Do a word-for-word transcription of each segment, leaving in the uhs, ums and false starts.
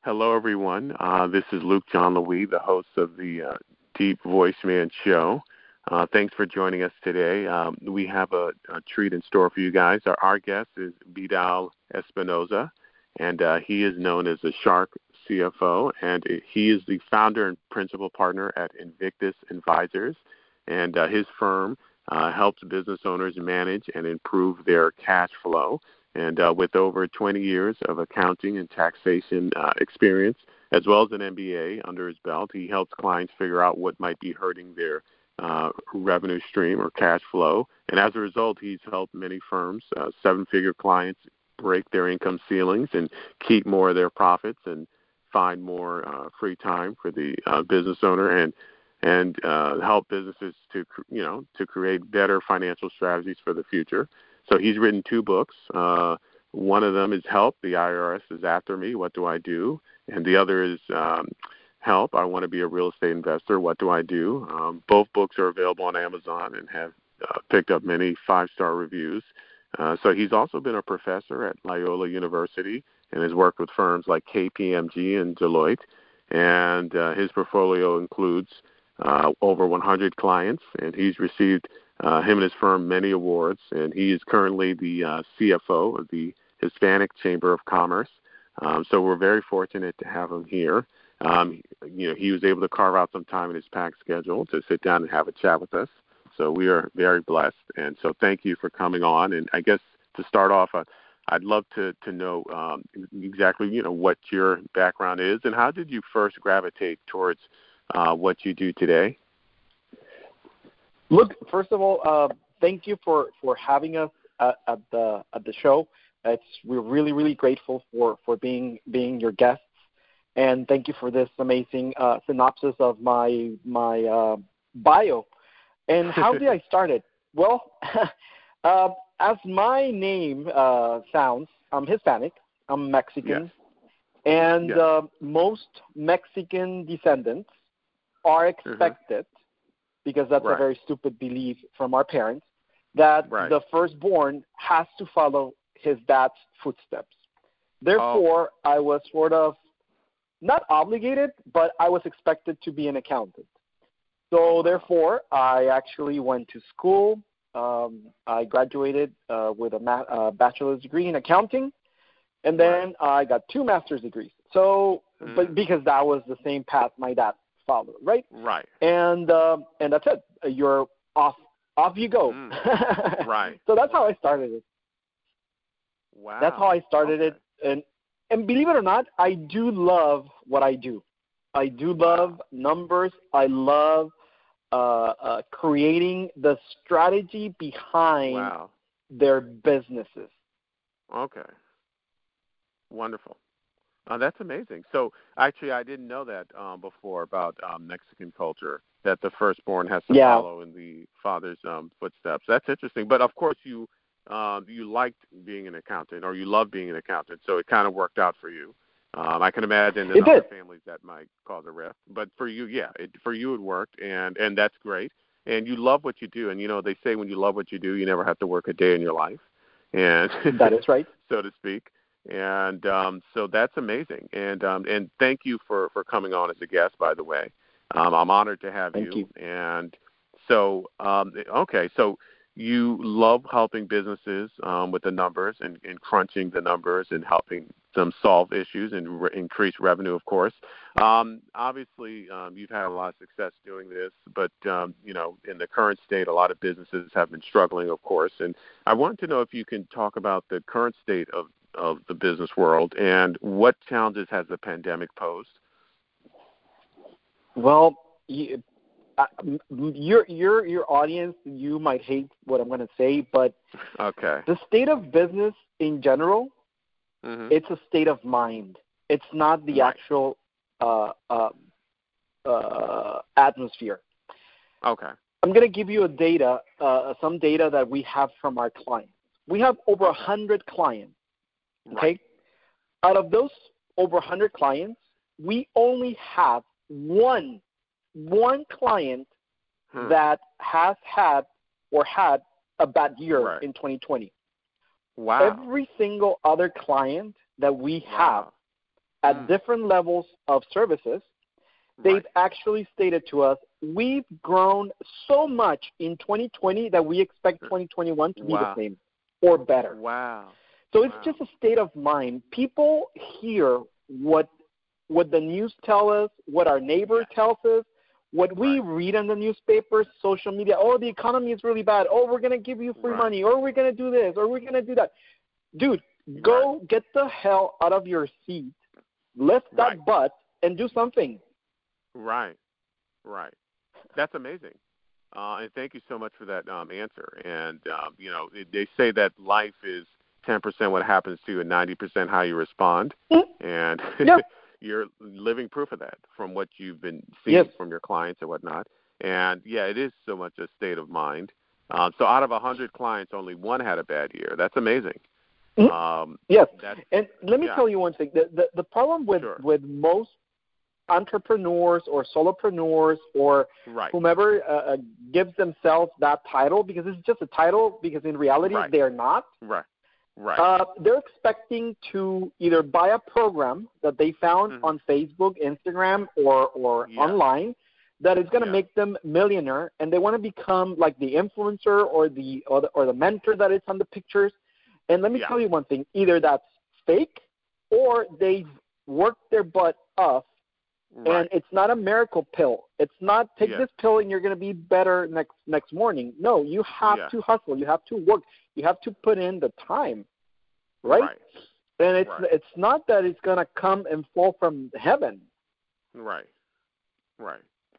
Hello, everyone. Uh, this is Luke John Louis, the host of the uh, Deep Voice Man Show. Uh, thanks for joining us today. Um, we have a, a treat in store for you guys. Our, our guest is Vidal Espinoza, and uh, he is known as the Shark C F O, and he is the founder and principal partner at Invictus Advisors, and uh, his firm uh, helps business owners manage and improve their cash flow. And uh, with over twenty years of accounting and taxation uh, experience, as well as an M B A under his belt, he helps clients figure out what might be hurting their uh, revenue stream or cash flow. And as a result, he's helped many firms, uh, seven-figure clients, break their income ceilings and keep more of their profits and find more uh, free time for the uh, business owner and and uh, help businesses to you know to create better financial strategies for the future. So he's written two books. Uh, one of them is Help, the I R S is after me, what do I do? And the other is um, Help, I want to be a real estate investor, what do I do? Um, both books are available on Amazon and have uh, picked up many five-star reviews. Uh, so he's also been a professor at Loyola University and has worked with firms like K P M G and Deloitte. And uh, his portfolio includes uh, over one hundred clients, and he's received Uh, him and his firm many awards, and he is currently the uh, C F O of the Hispanic Chamber of Commerce. Um, so we're very fortunate to have him here. Um, you know, he was able to carve out some time in his packed schedule to sit down and have a chat with us. So we are very blessed, and so thank you for coming on. And I guess to start off, uh, I'd love to to know um, exactly you know what your background is, and how did you first gravitate towards uh, what you do today? Look, first of all, uh, thank you for, for having us at, at the at the show. It's we're really really grateful for, for being being your guests, and thank you for this amazing uh, synopsis of my my uh, bio. And how did I start it? Well, uh, as my name uh, sounds, I'm Hispanic. I'm Mexican, Yes. and Yes. uh, most Mexican descendants are expected. Mm-hmm. Because that's right. a very stupid belief from our parents, that right. the firstborn has to follow his dad's footsteps. Therefore, oh. I was sort of not obligated, but I was expected to be an accountant. So therefore, I actually went to school. Um, I graduated uh, with a ma- uh, bachelor's degree in accounting, and then right. I got two master's degrees. So, mm. but because that was the same path my dad followed, right? Right. And uh, and that's it. You're off. Off you go. Mm. Right. So that's how I started it. Wow. That's how I started okay. it. And and believe it or not, I do love what I do. I do love wow. numbers. I love uh, uh, creating the strategy behind wow. their businesses. Okay. Wonderful. Uh, that's amazing. So, actually, I didn't know that um, before about um, Mexican culture, that the firstborn has to yeah. follow in the father's um, footsteps. That's interesting. But, of course, you um, you liked being an accountant, or you love being an accountant, so it kind of worked out for you. Um, I can imagine in it other did. families that might cause a rift. But for you, yeah, it, for you it worked, and, and that's great. And you love what you do. And, you know, they say when you love what you do, you never have to work a day in your life. And that is right. So to speak. And um, so that's amazing. And um, and thank you for, for coming on as a guest, by the way. Um, I'm honored to have thank you. you. And so, um, okay, so you love helping businesses um, with the numbers and, and crunching the numbers and helping them solve issues and re- increase revenue, of course. Um, obviously, um, you've had a lot of success doing this, but, um, you know, in the current state, a lot of businesses have been struggling, of course. And I wanted to know if you can talk about the current state of of the business world, and what challenges has the pandemic posed? Well, you, uh, your your your audience, you might hate what I'm going to say, but okay. the state of business in general, mm-hmm. it's a state of mind. It's not the right. actual uh, uh, uh, atmosphere. Okay. I'm going to give you a data, uh, some data that we have from our clients. We have over a okay. hundred clients. Okay, right. out of those over one hundred clients, we only have one, one client hmm. that has had or had a bad year right. in twenty twenty. Wow. Every single other client that we wow. have at mm. different levels of services, they've right. actually stated to us, we've grown so much in twenty twenty that we expect twenty twenty-one to wow. be the same or better. Wow. So wow. it's just a state of mind. People hear what what the news tell us, what our neighbor yes. tells us, what we right. read in the newspapers, social media. Oh, the economy is really bad. Oh, we're going to give you free right. money, or we're going to do this, or we're going to do that. Dude, go right. get the hell out of your seat, lift that right. butt, and do something. Right, right. That's amazing. Uh, and thank you so much for that um, answer. And, um, you know, it, they say that life is ten percent what happens to you and ninety percent how you respond. Mm-hmm. And yeah. you're living proof of that from what you've been seeing yes. from your clients and whatnot. And, yeah, it is so much a state of mind. Um, so out of one hundred clients, only one had a bad year. That's amazing. Mm-hmm. Um, yes. That's, and let me yeah. tell you one thing. The, the, the problem with, sure. with most entrepreneurs or solopreneurs or right. whomever uh, gives themselves that title, because it's just a title, because in reality right. they are not. Right. Right. Uh, they're expecting to either buy a program that they found mm-hmm. on Facebook, Instagram, or, or yeah. online that is going to yeah. make them millionaire, and they want to become like the influencer or the, or the or the mentor that is on the pictures. And let me yeah. tell you one thing: either that's fake, or they've worked their butt off. Right. And it's not a miracle pill. It's not take yeah. this pill and you're going to be better next next morning. No, you have yeah. to hustle. You have to work. You have to put in the time, right? right. And it's right. it's not that it's going to come and fall from heaven. Right. Right.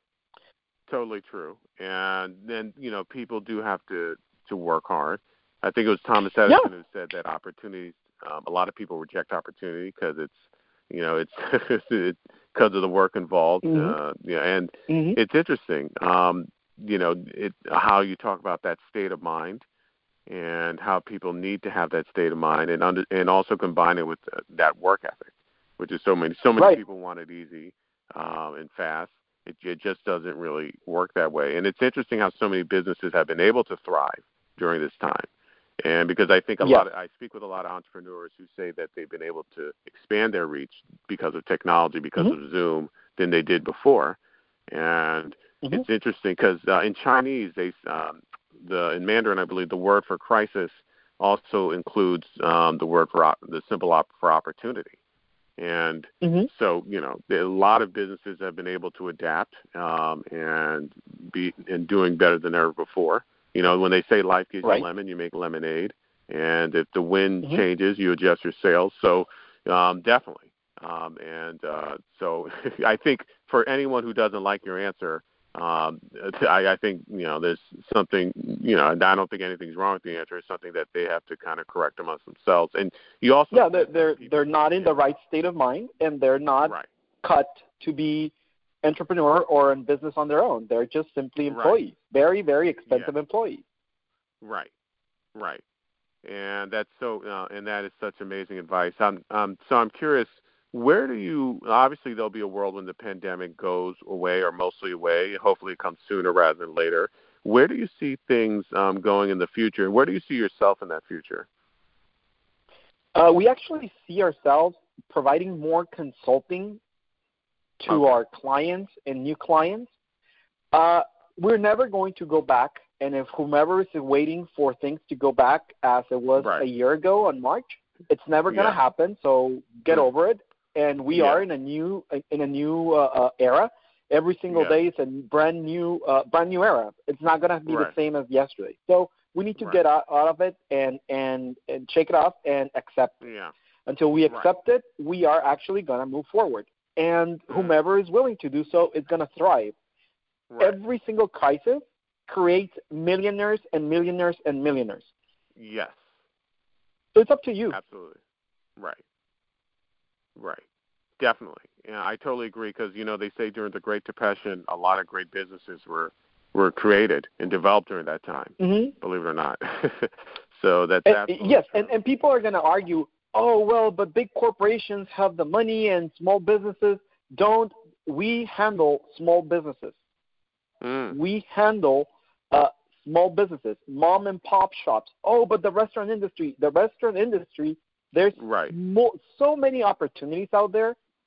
Totally true. And then, you know, people do have to, to work hard. I think it was Thomas Edison yeah. who said that opportunities, um, a lot of people reject opportunity because it's, you know, it's it's because of the work involved. Mm-hmm. Uh, yeah, and mm-hmm. it's interesting, um, you know, it, how you talk about that state of mind and how people need to have that state of mind, and under, and also combine it with uh, that work ethic, which is so many so many right. people want it easy um, and fast. It, it just doesn't really work that way. And it's interesting how so many businesses have been able to thrive during this time. And because I think a yes. lot of, I speak with a lot of entrepreneurs who say that they've been able to expand their reach because of technology, because mm-hmm. of Zoom, than they did before. And mm-hmm. it's interesting because uh, in Chinese, they um, the in Mandarin, I believe, the word for crisis also includes um, the word for op- the simple op- for opportunity. And mm-hmm. so, you know, a lot of businesses have been able to adapt um, and be and doing better than ever before. You know, when they say life gives right. you lemon, you make lemonade. And if the wind mm-hmm. changes, you adjust your sails. So um, definitely. Um, and uh, so I think for anyone who doesn't like your answer, um, I, I think, you know, there's something, you know, and I don't think anything's wrong with the answer. It's something that they have to kind of correct amongst themselves. And you also yeah, they're they're, people, they're not in yeah. the right state of mind, and they're not right. cut to be entrepreneur or in business on their own. They're just simply employees, right. very, very expensive yeah. employees. Right, right. And that's so, uh, and that is such amazing advice. I'm, um, so I'm curious, where do you, obviously there'll be a world when the pandemic goes away or mostly away. Hopefully it comes sooner rather than later. Where do you see things um, going in the future? And where do you see yourself in that future? Uh, we actually see ourselves providing more consulting to okay. our clients and new clients. Uh, we're never going to go back. And if whomever is waiting for things to go back as it was right. a year ago on March, it's never going to yeah. happen. So get yeah. over it. And we yeah. are in a new in a new uh, uh, era. Every single yeah. day is a brand new uh, brand new era. It's not going to be right. the same as yesterday. So we need to right. get out, out of it and, and and shake it off and accept it. Yeah. Until we accept right. it, we are actually going to move forward. And mm. whomever is willing to do so is going to thrive. Right. Every single crisis creates millionaires and millionaires and millionaires. Yes. So it's up to you. Absolutely. Right. Right. Definitely. Yeah, I totally agree because, you know, they say during the Great Depression, a lot of great businesses were, were created and developed during that time, mm-hmm. believe it or not. So that's and, absolutely Yes, true. and, and people are going to argue, oh, well, but big corporations have the money and small businesses don't. We handle small businesses. Mm. We handle uh, small businesses, mom and pop shops. Oh, but the restaurant industry, the restaurant industry, there's right. mo- so many opportunities out there.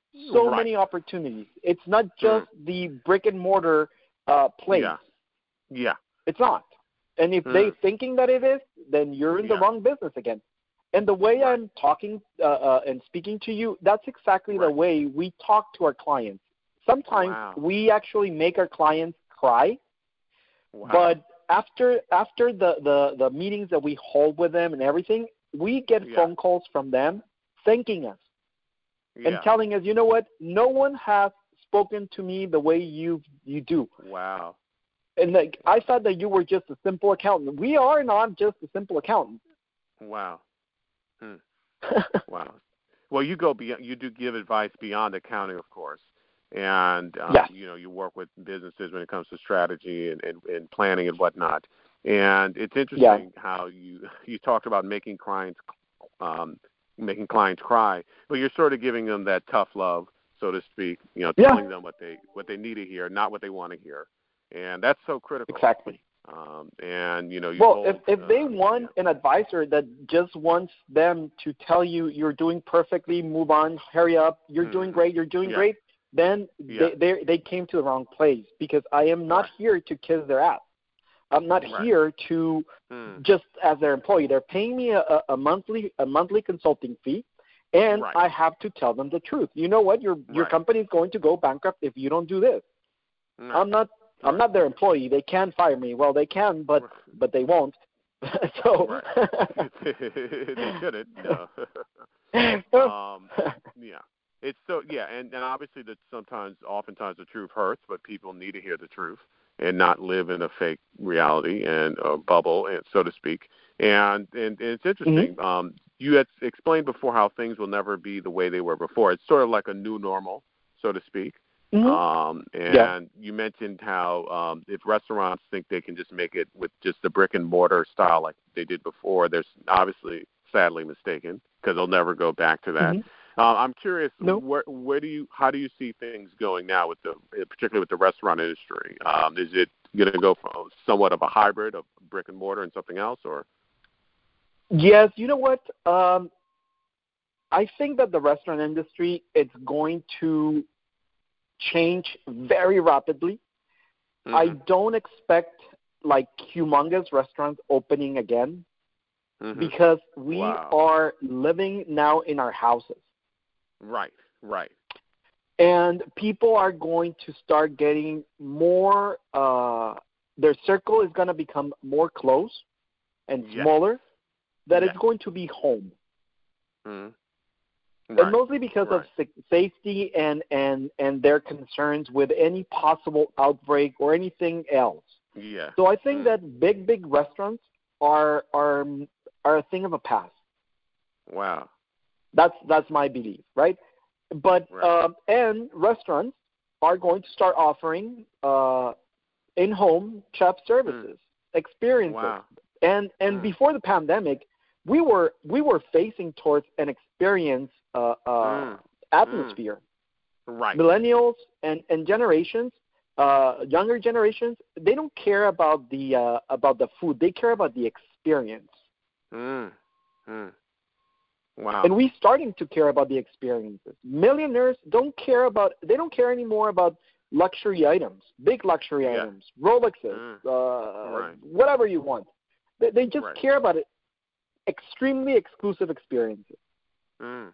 so right. many opportunities. It's not just mm. the brick and mortar uh, place. Yeah. Yeah. It's not. And if mm. they're thinking that it is, then you're in yeah. the wrong business again. And the way right. I'm talking uh, uh, and speaking to you, that's exactly right. the way we talk to our clients. Sometimes wow. we actually make our clients cry, wow. but after after the, the, the meetings that we hold with them and everything, we get yeah. phone calls from them thanking us yeah. and telling us, you know what, no one has spoken to me the way you you do. Wow. And like, I thought that you were just a simple accountant. We are not just a simple accountant. Wow. Hmm. wow. Well, you go beyond, you do give advice beyond accounting, of course. And, um, yes. you know, you work with businesses when it comes to strategy and, and, and planning and whatnot. And it's interesting yeah. how you, you talked about making clients, um, making clients cry, but you're sort of giving them that tough love, so to speak, you know, telling yeah. them what they, what they need to hear, not what they want to hear. And that's so critical. Exactly. Um, and, you know, you well, hold, if, if they uh, want yeah. an advisor that just wants them to tell you you're doing perfectly, move on, hurry up, you're mm-hmm. doing great, you're doing yeah. great, then yeah. they, they they came to the wrong place, because I am not right. here to kiss their ass. I'm not right. here to mm. just as their employee. They're paying me a, a monthly a monthly consulting fee, and right. I have to tell them the truth. You know what? Your your right. company is going to go bankrupt if you don't do this. No. I'm not I'm not their employee. They can fire me. Well, they can, but right. but they won't. so right. they shouldn't. No. um, yeah. It's so yeah, and, and obviously that sometimes, oftentimes, the truth hurts, but people need to hear the truth and not live in a fake reality and a bubble, and so to speak. And and, and it's interesting. Mm-hmm. Um, you had explained before how things will never be the way they were before. It's sort of like a new normal, so to speak. Mm-hmm. Um, and yeah. you mentioned how um, if restaurants think they can just make it with just the brick and mortar style like they did before, they're obviously sadly mistaken, because they'll never go back to that. Mm-hmm. Uh, I'm curious, nope. where where do you how do you see things going now with the particularly with the restaurant industry? Um, is it going to go from somewhat of a hybrid of brick and mortar and something else, or? Yes, you know what? Um, I think that the restaurant industry is going to change very rapidly. Mm-hmm. I don't expect like humongous restaurants opening again, mm-hmm. because we wow. are living now in our houses. Right, right. And people are going to start getting more, uh, their circle is going to become more close and yes. smaller, that yes. it's going to be home. Mm-hmm. Right. And mostly because right. of safety and, and, and their concerns with any possible outbreak or anything else. Yeah. So I think mm. that big, big restaurants are are are a thing of a past. Wow. That's that's my belief, right? But right. Um, and restaurants are going to start offering uh, in-home chef services, mm. experiences. Wow. And and mm. before the pandemic, we were we were facing towards an experience uh, uh, mm. atmosphere. Mm. Right. Millennials and, and generations, uh, younger generations, they don't care about the uh, about the food. They care about the experience. Mm. Mm. Wow. And we're starting to care about the experiences. Millionaires don't care about, they don't care anymore about luxury items, big luxury yeah. items, Rolexes, mm. uh, right. whatever you want. They, they just right. care about it. Extremely exclusive experiences. Mm.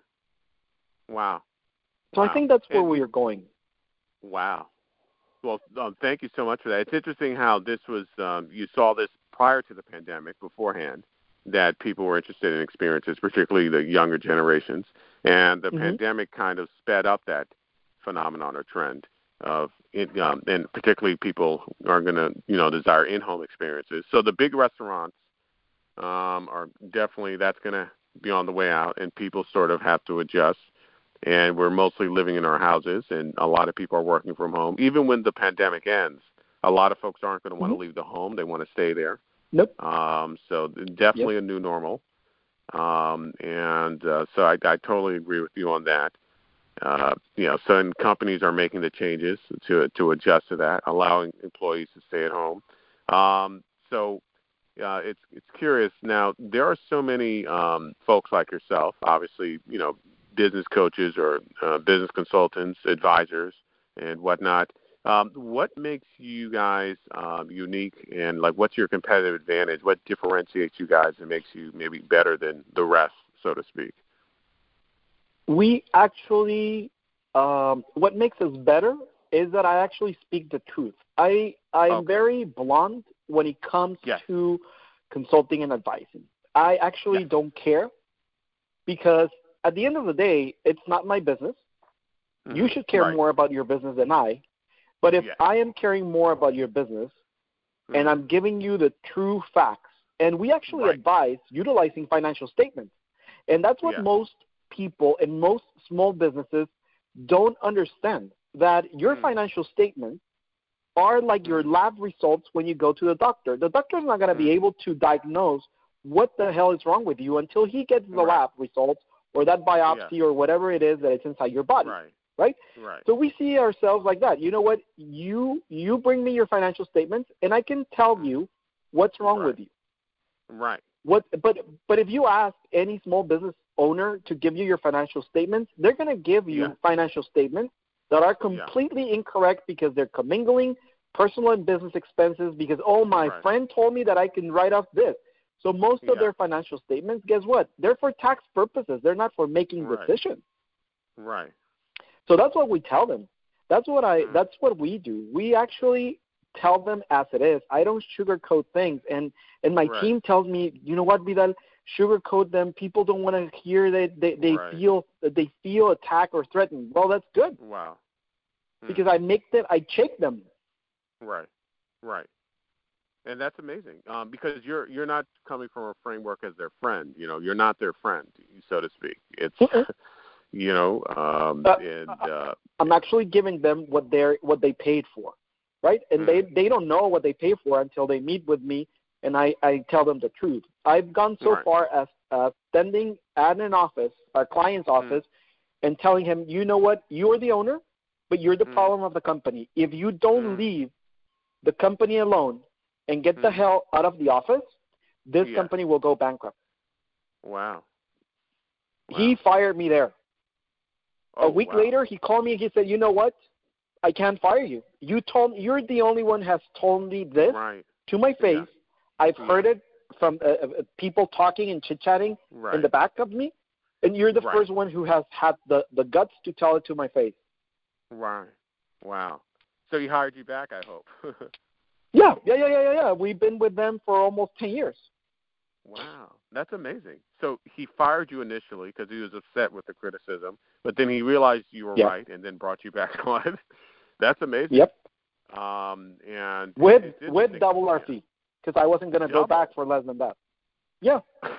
Wow. So wow. I think that's where and, we are going. Wow. Well, um, thank you so much for that. It's interesting how this was, um, you saw this prior to the pandemic, beforehand, that people were interested in experiences, particularly the younger generations. And the mm-hmm. pandemic kind of sped up that phenomenon or trend of, it, um, and particularly people are going to, you know, desire in-home experiences. So the big restaurants um, are definitely, that's going to be on the way out, and people sort of have to adjust. And we're mostly living in our houses, and a lot of people are working from home. Even when the pandemic ends, a lot of folks aren't going to mm-hmm. want to leave the home. They want to stay there. Nope. Um, so definitely yep. a new normal. Um, and uh, so I, I totally agree with you on that. Uh, you know, some companies are making the changes to to adjust to that, allowing employees to stay at home. Um, so uh, it's it's curious. Now, there are so many um, folks like yourself, obviously, you know, business coaches or uh, business consultants, advisors, and whatnot. Um, what makes you guys um, unique, and like, what's your competitive advantage? What differentiates you guys and makes you maybe better than the rest, so to speak? We actually, um, what makes us better is that I actually speak the truth. I I'm okay. very blunt when it comes yes. to consulting and advising. I actually yes. don't care, because at the end of the day, it's not my business. Mm-hmm. You should care right. more about your business than I. But if yes. I am caring more about your business, mm-hmm. and I'm giving you the true facts, and we actually right. advise utilizing financial statements, and that's what yeah. most people and most small businesses don't understand, that your mm. financial statements are like mm. your lab results when you go to the doctor. The doctor's not going to mm. be able to diagnose what the hell is wrong with you until he gets the right. lab results or that biopsy yeah. or whatever it is that it's inside your body. Right. Right? Right. So we see ourselves like that. You know what? You you bring me your financial statements, and I can tell you what's wrong right. with you. Right. What? But but if you ask any small business owner to give you your financial statements, they're going to give you yeah. financial statements that are completely yeah. incorrect, because they're commingling personal and business expenses, because, oh, my right. friend told me that I can write off this. So most yeah. of their financial statements, guess what? They're for tax purposes. They're not for making right. decisions. Right. So that's what we tell them. That's what I. Mm. That's what we do. We actually tell them as it is. I don't sugarcoat things. And and my right. team tells me, you know what, Vidal, sugarcoat them. People don't want to hear that they, they right. feel they feel attacked or threatened. Well, that's good. Wow. Mm. Because I make them, I shake them. Right. Right. And that's amazing, um, because you're you're not coming from a framework as their friend. You know, you're not their friend, so to speak. It's mm-hmm. you know, um, uh, and uh, I'm actually giving them what they're what they paid for, right? And mm. they they don't know what they pay for until they meet with me, and I, I tell them the truth. I've gone so right. far as uh, standing at an office, a client's office, mm. and telling him, you know what, you're the owner, but you're the mm. problem of the company. If you don't mm. leave the company alone and get mm. the hell out of the office, this yeah. company will go bankrupt. Wow. wow. He fired me there. Oh, a week wow. later, he called me and he said, you know what? I can't fire you. You told me, you're the only one has told me this right. to my face. Yeah. I've yeah. heard it from uh, uh, people talking and chit-chatting right. in the back of me, and you're the right. first one who has had the, the guts to tell it to my face. Right. Wow. So he hired you back, I hope. yeah, yeah, yeah, yeah, yeah, yeah. We've been with them for almost ten years. Wow. That's amazing. So he fired you initially because he was upset with the criticism, but then he realized you were yep. right and then brought you back on. That's amazing. Yep. Um, and with with double our fee, because I wasn't going to double. go back for less than that. Yeah.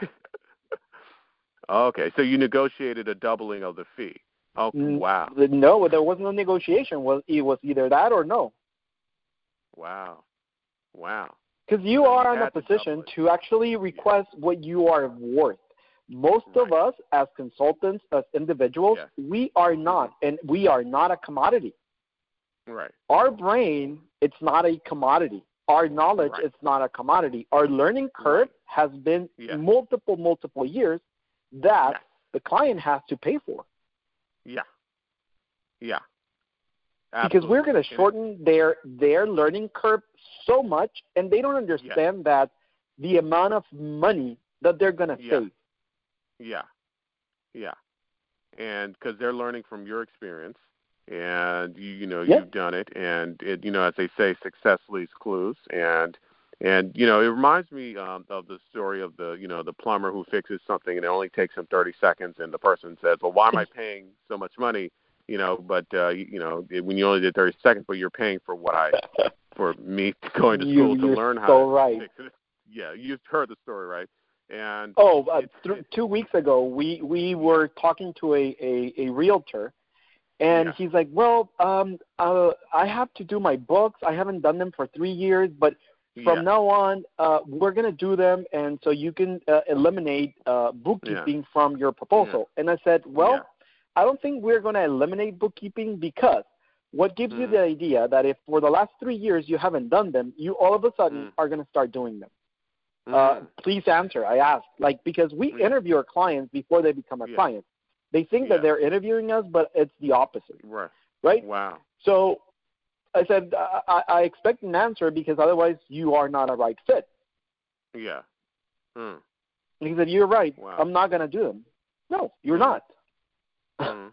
Okay, so you negotiated a doubling of the fee. Oh, wow. No, there wasn't a negotiation. Was it was either that or no. Wow. Wow. Because you so are you in a position to, to actually request yeah. what you are worth. Most right. of us, as consultants, as individuals, yeah. we are not, and we are not a commodity. Right. Our brain, it's not a commodity. Our knowledge, right. it's not a commodity. Our learning curve right. has been yeah. multiple, multiple years that yeah. the client has to pay for. Yeah. Yeah. Absolutely. Because we're going to shorten their their learning curve so much, and they don't understand yeah. that the amount of money that they're going to yeah. save. Yeah. Yeah. And because they're learning from your experience, and you, you know yeah. you've done it, and it, you know, as they say, success leaves clues, and and you know it reminds me um, of the story of the you know the plumber who fixes something and it only takes him thirty seconds, and the person says, well, why am I paying so much money? You know, but uh, you, you know when you only did thirty seconds, but you're paying for what I for me going to school you, to learn how so to right. fix it. Yeah, you've heard the story, right? And oh, uh, th- two weeks ago, we, we were talking to a, a, a realtor, and yeah. he's like, well, um, uh, I have to do my books. I haven't done them for three years, but from yeah. now on, uh, we're going to do them, and so you can uh, eliminate uh, bookkeeping yeah. from your proposal. Yeah. And I said, well, yeah. I don't think we're going to eliminate bookkeeping, because what gives mm. you the idea that if for the last three years you haven't done them, you all of a sudden mm. are going to start doing them? Uh, please answer, I asked. Like, because we yeah. interview our clients before they become our yeah. clients. They think yeah. that they're interviewing us, but it's the opposite. Right. Right? Wow. So I said, I, I expect an answer because otherwise you are not a right fit. Yeah. Mm. And he said, you're right. Wow. I'm not going to do them. No, you're mm. not. Mm.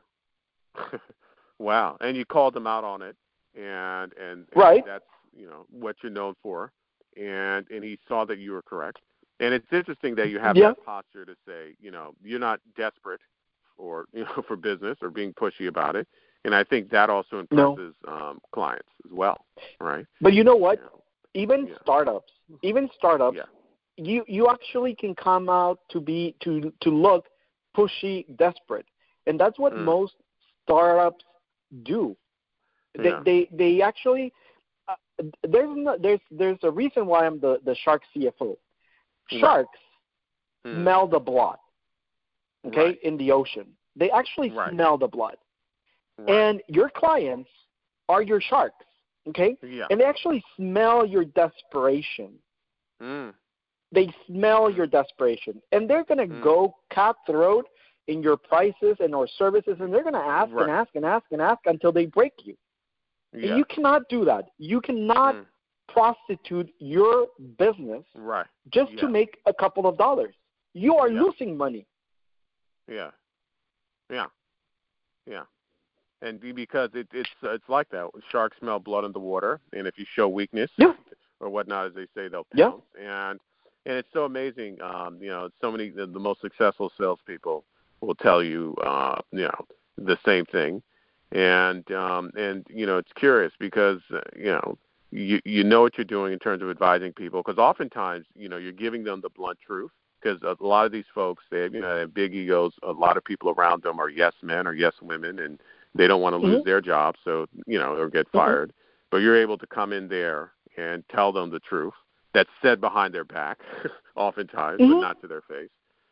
Wow. And you called them out on it, and, and, and right. that's, you know, what you're known for. And, and he saw that you were correct. And it's interesting that you have yeah. that posture to say, you know, you're not desperate for, you know, for business or being pushy about it. And I think that also impresses no. um, clients as well, right? But you know what? You know, even yeah. startups, even startups, yeah. you you actually can come out to be to to look pushy, desperate, and that's what mm. most startups do. They yeah. they they actually uh, there's no, there's there's a reason why I'm the the shark C F O. Sharks right. smell the blood, okay, right. in the ocean. They actually right. smell the blood. Right. And your clients are your sharks, okay? Yeah. And they actually smell your desperation. Mm. They smell mm. your desperation. And they're going to mm. go cutthroat in your prices and or services, and they're going to ask right. and ask and ask and ask until they break you. Yeah. And you cannot do that. You cannot mm. prostitute your business right. just yeah. to make a couple of dollars. You are yeah. losing money. Yeah. Yeah. Yeah. And because it, it's it's like that. Sharks smell blood in the water, and if you show weakness yeah. or whatnot, as they say, they'll pounce. Yeah. And and it's so amazing. Um, you know, so many the, the most successful salespeople will tell you, uh, you know, the same thing. And um, and you know, it's curious because uh, you know you you know what you're doing in terms of advising people, because oftentimes you know you're giving them the blunt truth. Because a lot of these folks, they have, you know, they have big egos. A lot of people around them are yes men or yes women, and they don't want to lose mm-hmm. their job, so, you know, or get fired. Mm-hmm. But you're able to come in there and tell them the truth that's said behind their back, oftentimes, mm-hmm. but not to their face.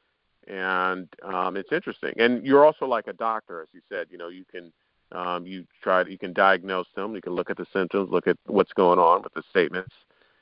And um, it's interesting. And you're also like a doctor, as you said. You know, you can um, you try you can diagnose them. You can look at the symptoms, look at what's going on with the statements.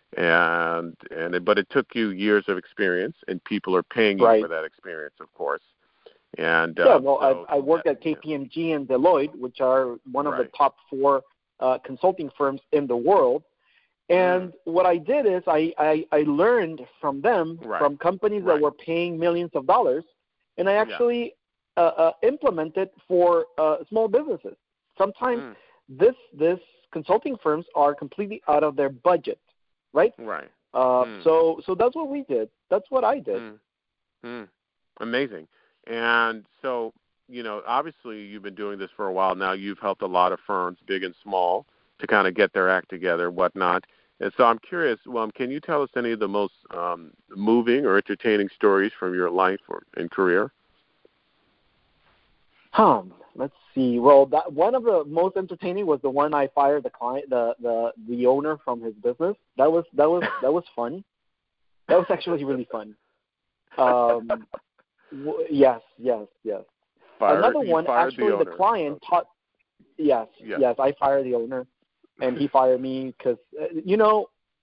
And and it, but it took you years of experience, and people are paying you right. for that experience, of course. And yeah, uh, well, so, I, I work that, at K P M G and Deloitte, which are one of right. the top four uh, consulting firms in the world. And mm. what I did is I, I, I learned from them, right. from companies right. that were paying millions of dollars, and I actually yeah. uh, uh, implemented for uh, small businesses. Sometimes mm. this this consulting firms are completely out of their budget. Right. Right. Uh, mm. So, so that's what we did. That's what I did. Mm. Mm. Amazing. And so, you know, obviously you've been doing this for a while now. You've helped a lot of firms, big and small, to kind of get their act together, whatnot. And so I'm curious. Well, can you tell us any of the most um, moving or entertaining stories from your life or and career? Um, let's see. Well, that one of the most entertaining was the one I fired the client, the, the, the owner from his business. That was that was that was fun. That was actually really fun. Um, w- yes, yes, yes. Fired, Another one, actually, the, the client okay. taught. Yes, yeah. yes, I fired the owner, and he fired me because uh, you know,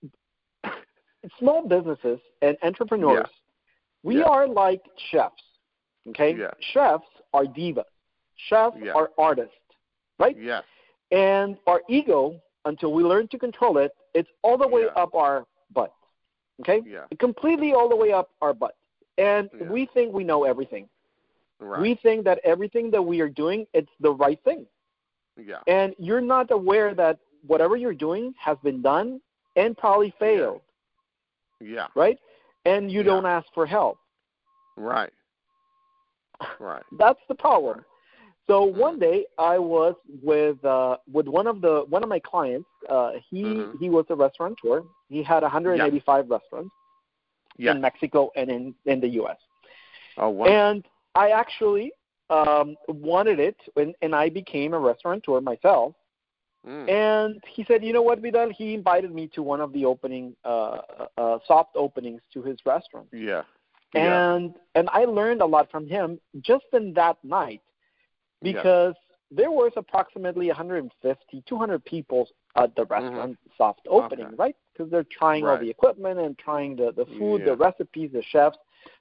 small businesses and entrepreneurs, yeah. we yeah. are like chefs. Okay, yeah. chefs are divas. Chefs yeah. are artists, right? Yes. And our ego, until we learn to control it, it's all the way yeah. up our butt, okay? Yeah. Completely all the way up our butt. And yeah. we think we know everything. Right. We think that everything that we are doing, it's the right thing. Yeah. And you're not aware that whatever you're doing has been done and probably failed. Yeah. yeah. Right? And you yeah. don't ask for help. Right. Right. That's the problem. Right. So mm-hmm. one day I was with uh, with one of the one of my clients. Uh, he mm-hmm. he was a restaurateur. He had one hundred eighty-five yeah. restaurants yeah. in Mexico and in, in the U S. Oh wow! And I actually um, wanted it, and, and I became a restaurateur myself. Mm. And he said, you know what, Vidal? He invited me to one of the opening uh, uh, soft openings to his restaurant. Yeah. And yeah. and I learned a lot from him just in that night. Because yeah. there was approximately one hundred fifty, two hundred people at the restaurant mm-hmm. soft opening, okay. right? Because they're trying right. all the equipment and trying the, the food, yeah. the recipes, the chefs.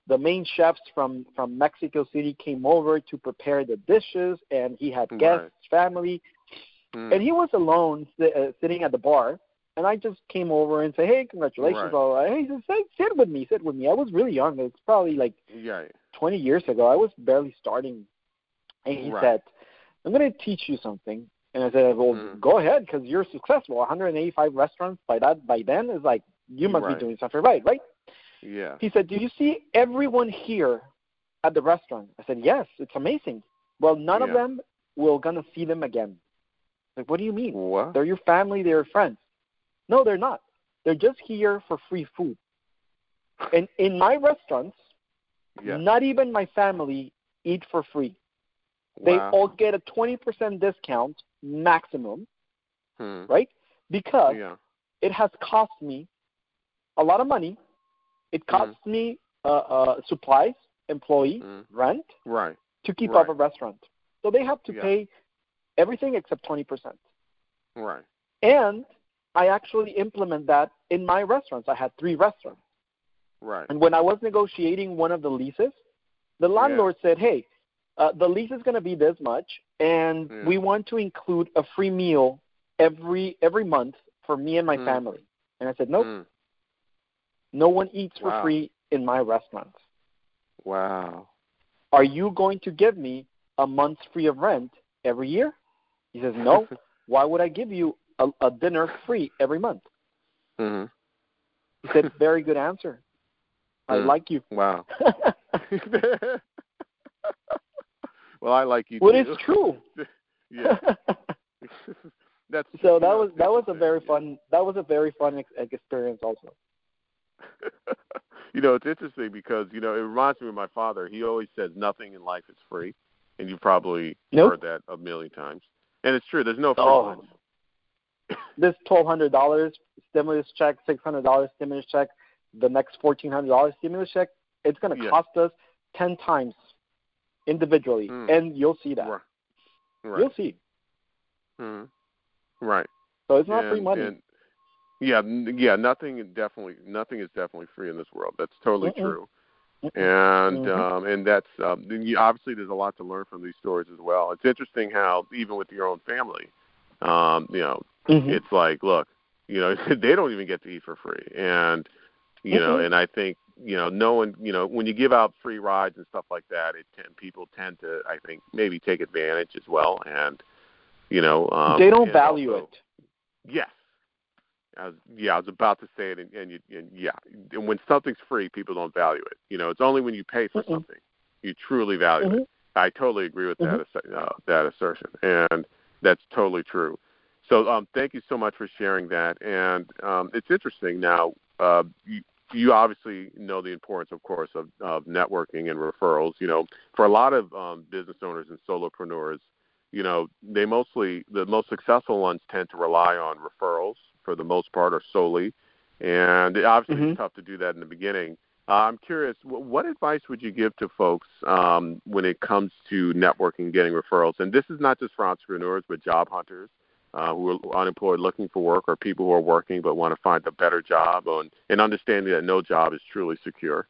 the main chefs from, from Mexico City came over to prepare the dishes, and he had guests, right. family. Mm. And he was alone uh, sitting at the bar. And I just came over and said, hey, congratulations. Right. All right. He said, sit, sit with me, sit with me. I was really young. It's probably like yeah. twenty years ago. I was barely starting. And he right. said, I'm going to teach you something. And I said, well, mm. go ahead, because you're successful. one hundred eighty-five restaurants by that by then is like, you must right. be doing something right, right? Yeah. He said, do you see everyone here at the restaurant? I said, yes, it's amazing. Well, none yeah. of them, we're going to see them again. Like, what do you mean? What? They're your family, they're your friends. No, they're not. They're just here for free food. And in my restaurants, yeah. not even my family eat for free. Wow. They all get a twenty percent discount maximum, hmm. right? Because yeah. it has cost me a lot of money. It costs mm. me uh, uh, supplies, employee, mm. rent, right. to keep right. up a restaurant. So they have to yeah. pay everything except twenty percent. Right. And I actually implement that in my restaurants. I had three restaurants. Right. And when I was negotiating one of the leases, the landlord yeah. said, hey, uh, the lease is going to be this much, and yeah. we want to include a free meal every every month for me and my mm. family. And I said, nope. Mm. No one eats wow. for free in my restaurants. Wow. Are you going to give me a month free of rent every year? He says, no. Why would I give you a, a dinner free every month? Mm-hmm. He said, very good answer. I mm. like you. Wow. Well, I like you well, too. Well, it's true. yeah. That's so that was that was a very fun that was a very fun ex- experience also. You know, it's interesting because, you know, it reminds me of my father. He always says nothing in life is free, and you've probably nope. heard that a million times. And it's true. There's no free oh. lunch. This twelve hundred dollars stimulus check, six hundred dollars stimulus check, the next fourteen hundred dollars stimulus check, it's going to yeah. cost us ten times individually, mm. and you'll see that. Right. Right. You'll see. Mm-hmm. Right. So it's not and, free money. And, yeah, yeah. Nothing definitely, nothing is definitely free in this world. That's totally Mm-mm. true. Mm-mm. And mm-hmm. um, and that's um, you, obviously there's a lot to learn from these stories as well. It's interesting how even with your own family, um, you know, mm-hmm. it's like, look, you know, they don't even get to eat for free, and you mm-hmm. know, and I think you know, no one, you know, when you give out free rides and stuff like that, it tend, people tend to, I think, maybe take advantage as well, and you know, um, they don't value also, it. Yes. I was, yeah, I was about to say it, and, and, you, and yeah, and when something's free, people don't value it. You know, it's only when you pay for mm-hmm. something you truly value mm-hmm. it. I totally agree with mm-hmm. that uh, that assertion, and that's totally true. So, um, thank you so much for sharing that. And um, it's interesting now. Uh, you, you obviously know the importance, of course, of, of networking and referrals. You know, for a lot of um, business owners and solopreneurs, you know, they mostly the most successful ones tend to rely on referrals for the most part, or solely, and it obviously mm-hmm. it's tough to do that in the beginning. Uh, I'm curious, what advice would you give to folks um, when it comes to networking, getting referrals? And this is not just for entrepreneurs, but job hunters uh, who are unemployed looking for work, or people who are working but want to find a better job, and, and understanding that no job is truly secure.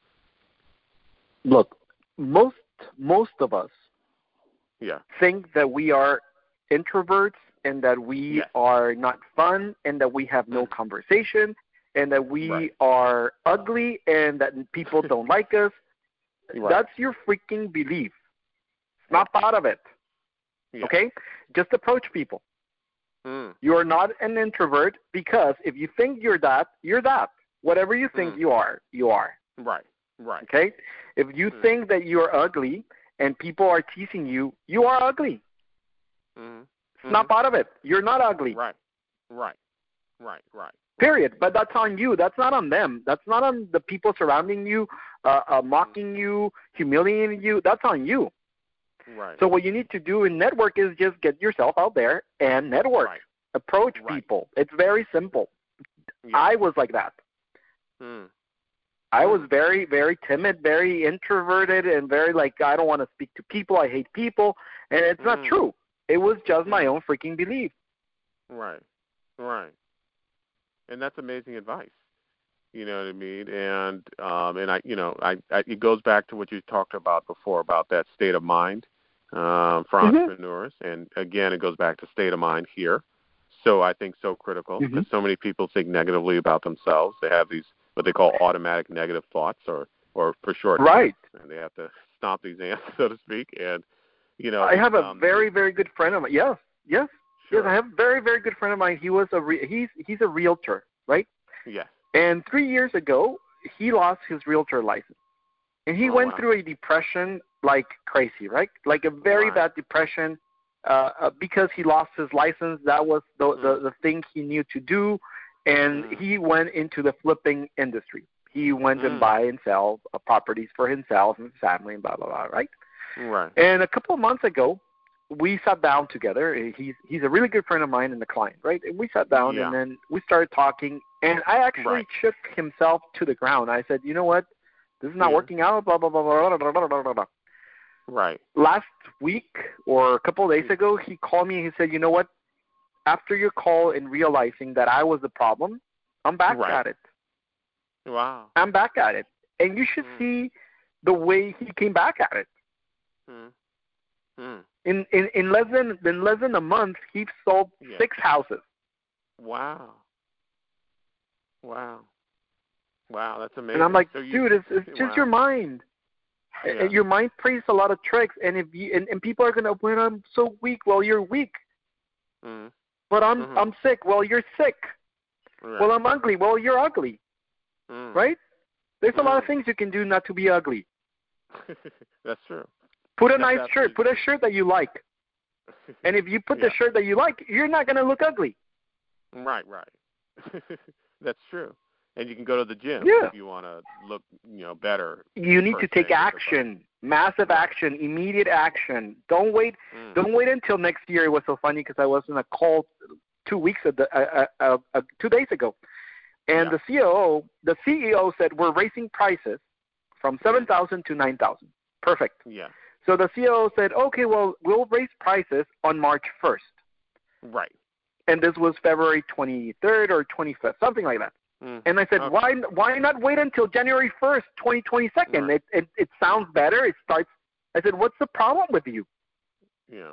Look, most most of us yeah. think that we are introverts and that we yes. are not fun and that we have no conversation and that we right. are ugly and that people don't like us. Right. That's your freaking belief. Snap out of it. Yeah. Okay? Just approach people. Mm. You are not an introvert, because if you think you're that, you're that. Whatever you think mm. you are, you are. Right. Right. Okay? If you mm. think that you're ugly and people are teasing you, you are ugly. Mm-hmm. Snap mm-hmm. out of it. You're not ugly. Right. Right. Right. Right. Period. But that's on you. That's not on them. That's not on the people surrounding you, uh, uh, mocking you, humiliating you. That's on you. Right. So what you need to do in network is just get yourself out there and network. Right. Approach right. people. It's very simple. Yeah. I was like that. Mm. I mm. was very, very timid, very introverted, and very like, I don't want to speak to people. I hate people. And it's mm. not true. It was just mm. my own freaking belief. Right. Right. And that's amazing advice. You know what I mean? And um, and I, you know, I, I it goes back to what you talked about before about that state of mind um, for Mm-hmm. entrepreneurs. And again, it goes back to state of mind here. So I think so critical because Mm-hmm. so many people think negatively about themselves. They have these what they call automatic negative thoughts, or or for short, Right. ants, and they have to stomp these ants, so to speak. And you know, I have a um, very, very good friend of mine. Yes, yes, sure. yes. I have a very, very good friend of mine. He was a re- he's he's a realtor, right? Yes. And three years ago, he lost his realtor license, and he Oh, went wow. through a depression like crazy, right? Like a very Right. bad depression, uh, uh, because he lost his license. That was the, Mm. the the thing he knew to do, and Mm. he went into the flipping industry. He went Mm. and buy and sell uh, properties for himself and his family and blah blah blah, right? Right. And a couple of months ago, we sat down together. He's he's a really good friend of mine and the client, right? And we sat down Yeah. and then we started talking. And I actually Right. shook himself to the ground. I said, you know what? This is not Yeah. working out. Blah blah blah blah blah blah blah blah blah. Right. Last week or a couple of days ago, he called me and he said, you know what? After your call and realizing that I was the problem, I'm back Right. at it. Wow. I'm back at it. And you should Mm. see the way he came back at it. Mm. Mm. In, in, in less than in less than a month, he sold Yeah. six houses. Wow. Wow. Wow, that's amazing. And I'm like, so you, dude, it's, it's just wow. your mind. Yeah. And your mind plays a lot of tricks, and if you and, and people are gonna, well, I'm so weak. Well, you're weak. Mm. But I'm Mhm. I'm sick. Well, you're sick. Right. Well, I'm ugly. Well, you're ugly. Mm. Right? There's a lot of Mm. things you can do not to be ugly. That's true. Put a That's nice absolutely shirt. Put a shirt that you like. And if you put Yeah. the shirt that you like, you're not gonna look ugly. Right, right. That's true. And you can go to the gym Yeah. if you want to look, you know, better. You need per to se, take as a action. Massive Right. action. Immediate action. Don't wait. Mm. Don't wait until next year. It was so funny because I was in a call two weeks ago, uh, uh, uh, two days ago, and Yeah. the C O O, the C E O said we're raising prices from seven thousand to nine thousand. Perfect. Yeah. So the C O O said, okay, well, we'll raise prices on March first, Right. and this was February twenty-third or twenty-fifth, something like that. Mm. And I said, Okay. why why not wait until January first, twenty twenty-two? Right. It, it it sounds better. It starts. I said, what's the problem with you? Yeah.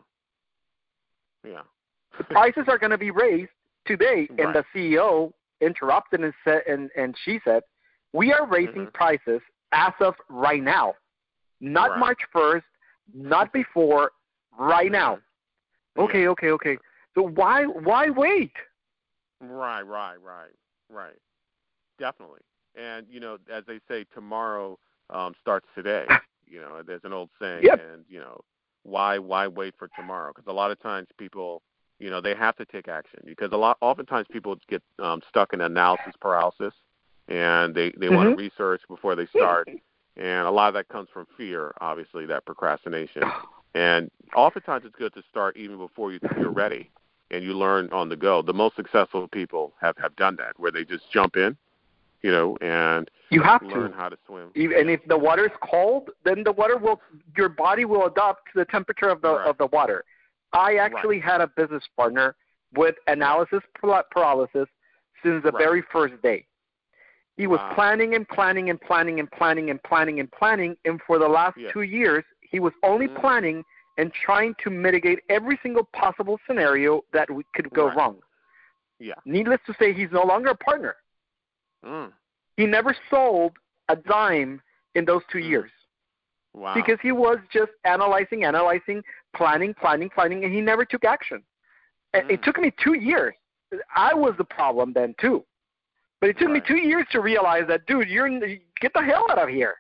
Yeah. The prices are going to be raised today. Right. And the C E O interrupted and said, and, and she said, we are raising Mhm. prices as of right now, not Right. March first, not before, right now. Yeah. Okay, okay, okay. So why why wait? Right, right, right, right. Definitely. And, you know, as they say, tomorrow um, starts today. You know, there's an old saying, Yep. and, you know, why why wait for tomorrow? Because a lot of times people, you know, they have to take action because a lot, oftentimes people get um, stuck in analysis paralysis, and they, they want Mhm. to research before they start. And a lot of that comes from fear, obviously, that procrastination. And oftentimes it's good to start even before you, you're ready, and you learn on the go. The most successful people have, have done that, where they just jump in, you know, and You have learn to. how to swim. Even- And if the water is cold, then the water will, your body will adapt to the temperature of the Right. of the water. I actually had a business partner with analysis para- paralysis since the Right. very first day. He was Wow. planning and planning and planning and planning and planning and planning, and for the last Yeah. two years, he was only Mm. planning and trying to mitigate every single possible scenario that we, could go Right. wrong. Yeah. Needless to say, he's no longer a partner. Mm. He never sold a dime in those two Mm. years. Wow. Because he was just analyzing, analyzing, planning, planning, planning, and he never took action. And It Mm. took me two years. I was the problem then too. But it took me Right. two years to realize that, dude, you're in the, get the hell out of here.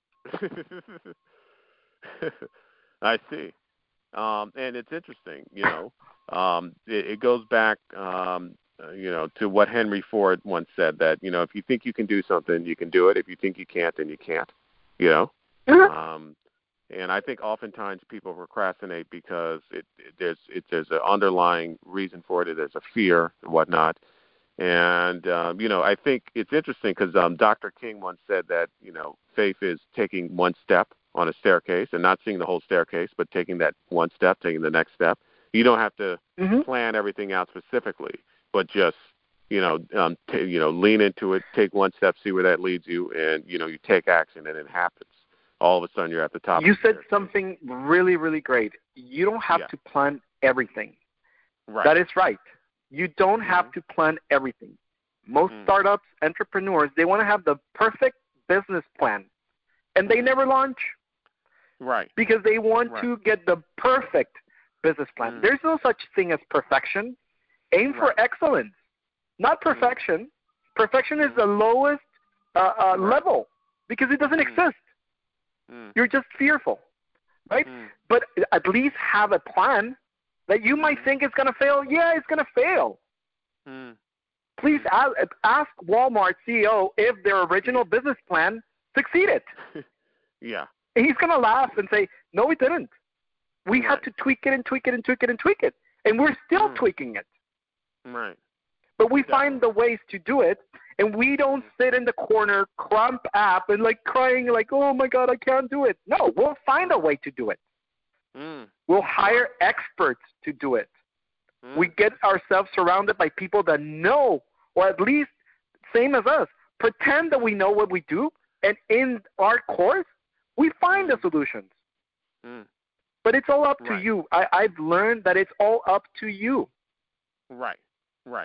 I see. Um, and it's interesting, you know. Um, it, it goes back, um, uh, you know, to what Henry Ford once said, that, you know, if you think you can do something, you can do it. If you think you can't, then you can't, you know. Um, and I think oftentimes people procrastinate because it, it there's it, there's an underlying reason for it. There's a fear and whatnot. And, um, you know, I think it's interesting because um, Doctor King once said that, you know, faith is taking one step on a staircase and not seeing the whole staircase, but taking that one step, taking the next step. You don't have to Mhm. plan everything out specifically, but just, you know, um, t- you know, lean into it, take one step, see where that leads you, and you know, you take action, and it happens. All of a sudden, you're at the top. You of the said something really, really great. You don't have yeah. to plan everything. Right. That is right. You don't mm-hmm. have to plan everything. Most mm. startups, entrepreneurs, they want to have the perfect business plan, and they never launch. Right. Because they want right. to get the perfect business plan. Mm. There's no such thing as perfection. Aim right. for excellence, not perfection. Mm. Perfection mm. is the lowest uh, uh, right. level because it doesn't mm. exist. Mm. You're just fearful, right? Mm. But at least have a plan that you might mm. think is going to fail. Yeah, it's going to fail. Mm. Please ask, ask Walmart C E O if their original business plan succeeded. yeah. And he's going to laugh and say, no, it didn't. We right. had to tweak it and tweak it and tweak it and tweak it. And we're still mm. tweaking it. Right. But we Definitely. find the ways to do it, and we don't sit in the corner, crump up, and like crying like, oh, my God, I can't do it. No, we'll find a way to do it. Mm. We'll hire experts to do it. Mm. We get ourselves surrounded by people that know, or at least same as us, pretend that we know what we do, and in our course, we find the solutions. Mm. But it's all up to right. you. I, I've learned that it's all up to you. Right, right.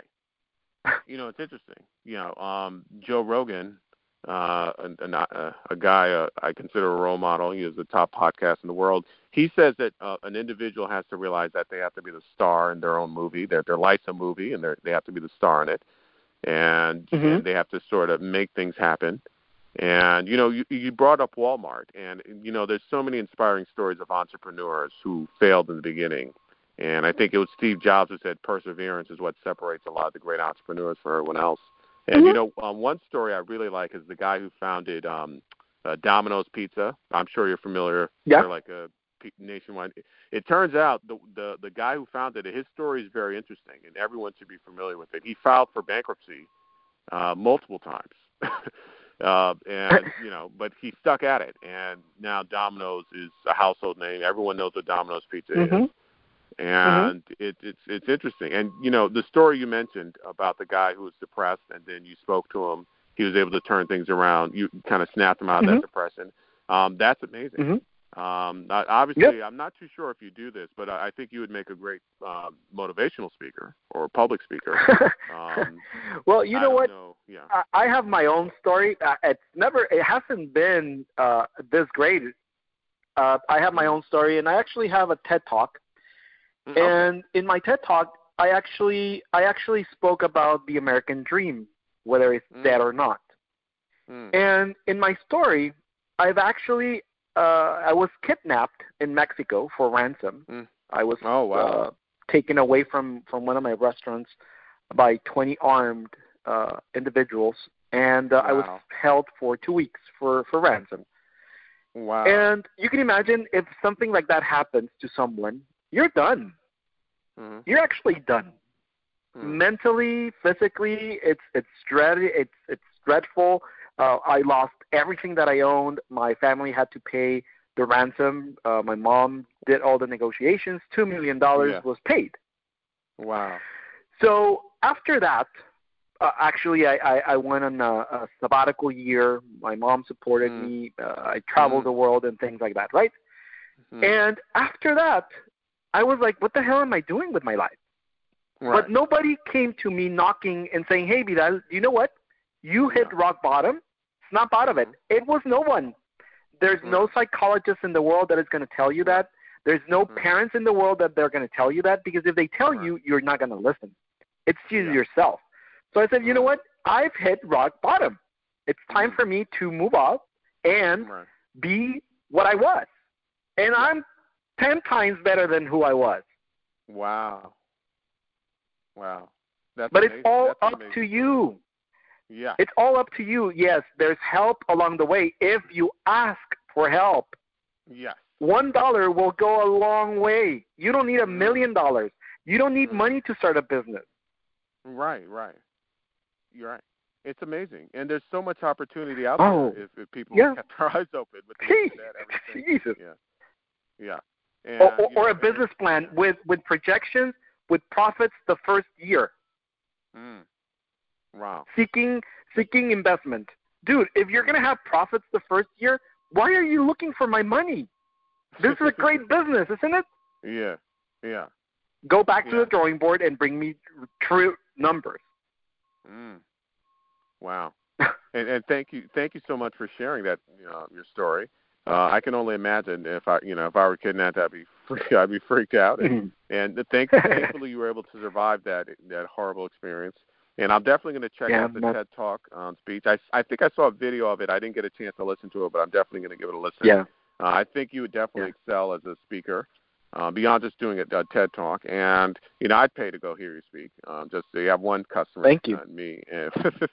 You know, it's interesting. You know, um, Joe Rogan, uh, a, a, a guy uh, I consider a role model. He is the top podcast in the world. He says that uh, an individual has to realize that they have to be the star in their own movie. Their their life's a movie, and they they have to be the star in it. And, mm-hmm. and they have to sort of make things happen. And, you know, you, you brought up Walmart. And, you know, there's so many inspiring stories of entrepreneurs who failed in the beginning. And I think it was Steve Jobs who said perseverance is what separates a lot of the great entrepreneurs from everyone else. And, mm-hmm. you know, um, one story I really like is the guy who founded um, uh, Domino's Pizza. I'm sure you're familiar. Yeah. They're like a nationwide. It turns out the, the the guy who founded it, his story is very interesting, and everyone should be familiar with it. He filed for bankruptcy uh, multiple times. Uh, and, you know, but he stuck at it. And now Domino's is a household name. Everyone knows what Domino's Pizza mm-hmm. is. And mm-hmm. it, it's it's interesting. And, you know, the story you mentioned about the guy who was depressed and then you spoke to him, he was able to turn things around. You kind of snapped him out of mm-hmm. that depression. Um, that's amazing. Mm-hmm. Um, obviously, yep. I'm not too sure if you do this, but I think you would make a great um, motivational speaker or public speaker. Um, well, you know what? Know. Yeah. I have my own story. It's never, it hasn't been uh, this great. Uh, I have my own story, and I actually have a TED Talk. Okay. And in my TED Talk, I actually, I actually spoke about the American dream, whether it's mm. dead or not. Mm. And in my story, I've actually. Uh, I was kidnapped in Mexico for ransom. Mm. I was oh, wow. uh, taken away from, from one of my restaurants by twenty armed uh, individuals, and uh, wow. I was held for two weeks for, for ransom. Wow. And you can imagine if something like that happens to someone, you're done. Mm-hmm. You're actually done. Mm. Mentally, physically, it's it's dread. It's it's dreadful. Uh, I lost everything that I owned. My family had to pay the ransom. Uh, my mom did all the negotiations. Two million dollars yeah. was paid. Wow. So after that, uh, actually, I, I, I went on a, a sabbatical year. My mom supported mm. me. Uh, I traveled mm. the world and things like that, right? Mm. And after that, I was like, what the hell am I doing with my life? Right. But nobody came to me knocking and saying, hey, Vidal, you know what? You hit yeah. rock bottom. Snap out of it. It was no one. There's mm. no psychologist in the world that is going to tell you that. There's no mm. parents in the world that they're going to tell you that, because if they tell right. you, you're not going to listen. It's you yeah. yourself. So I said, you know what? I've hit rock bottom. It's time mm. for me to move off and right. be what I was. And yeah. I'm ten times better than who I was. Wow. Wow. That's but amazing. It's all That's up amazing. to you. Yeah. It's all up to you. Yes, there's help along the way if you ask for help. Yes. One dollar will go a long way. You don't need a million dollars. You don't need mm. money to start a business. Right, right. You're right. It's amazing. And there's so much opportunity out oh, there if, if people yeah. kept their eyes open with the Jeez. internet, everything. Jesus. Yeah. Yeah. And, or or, you know, or a business plan with, with projections, with profits the first year. Mm. Wow. Seeking seeking investment. Dude, if you're going to have profits the first year, why are you looking for my money? This is a great business, isn't it? Yeah, yeah. Go back yeah. to the drawing board and bring me true numbers. Mm. Wow. and, and thank you, thank you so much for sharing that, uh, your story. Uh, I can only imagine if I, you know, if I were kidnapped, I'd be freaked, I'd be freaked out. And, and thank, thankfully, you were able to survive that that horrible experience. And I'm definitely going to check yeah, out the not... TED Talk um, speech. I, I think I saw a video of it. I didn't get a chance to listen to it, but I'm definitely going to give it a listen. Yeah. Uh, I think you would definitely yeah. excel as a speaker, uh, beyond just doing a, a TED Talk. And, you know, I'd pay to go hear you speak, um, just so you have one customer. Thank you. Uh, me. And,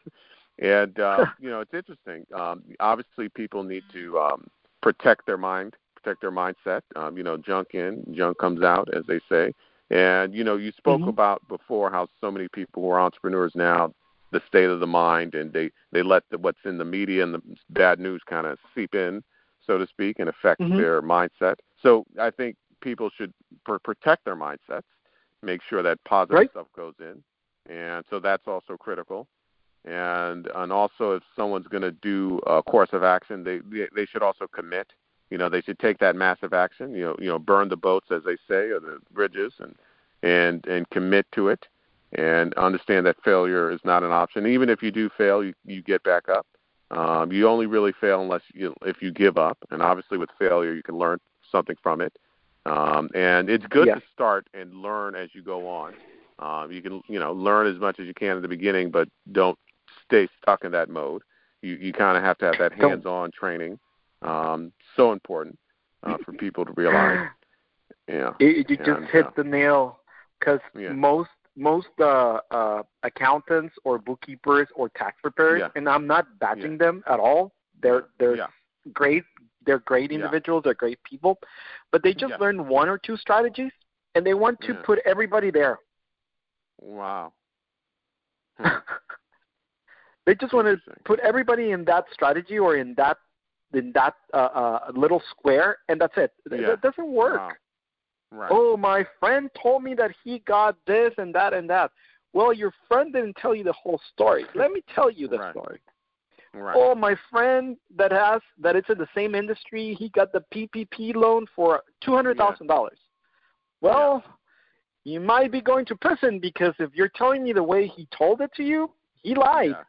and uh, you know, it's interesting. Um, obviously, people need to um, protect their mind, protect their mindset. Um, you know, junk in, junk comes out, as they say. And, you know, you spoke mm-hmm. about before how so many people who are entrepreneurs now, the state of the mind, and they, they let the, what's in the media and the bad news kind of seep in, so to speak, and affect mm-hmm. their mindset. So I think people should pr- protect their mindsets, make sure that positive right. stuff goes in. And so that's also critical. And and also if someone's going to do a course of action, they, they they should also commit. You know, they should take that massive action, you know, you know, burn the boats, as they say, or the bridges, and and and commit to it, and understand that failure is not an option. Even if you do fail, you, you get back up. Um, you only really fail unless you if you give up. And obviously with failure, you can learn something from it. Um, and it's good yeah. to start and learn as you go on. Um, you can, you know, learn as much as you can at the beginning, but don't stay stuck in that mode. You you kind of have to have that hands-on training. Um, so important uh, for people to realize. Yeah, it, you and, just hit uh, the nail, because yeah. most most uh, uh, accountants or bookkeepers or tax preparers, yeah. and I'm not bashing yeah. them at all. They're they're yeah. great. They're great individuals. Yeah. They're great people, but they just yeah. learned one or two strategies, and they want to yeah. put everybody there. Wow. Hmm. They just want to put everybody in that strategy or in that in that uh, uh, little square, and that's it. Yeah. That doesn't work. Wow. Right. Oh, my friend told me that he got this and that and that. Well, your friend didn't tell you the whole story. Let me tell you the right. story. Right. Oh, my friend that has that it's in the same industry, he got the P P P loan for two hundred thousand yeah. dollars. Well, yeah. you might be going to prison, because if you're telling me the way he told it to you, he lied. Yeah.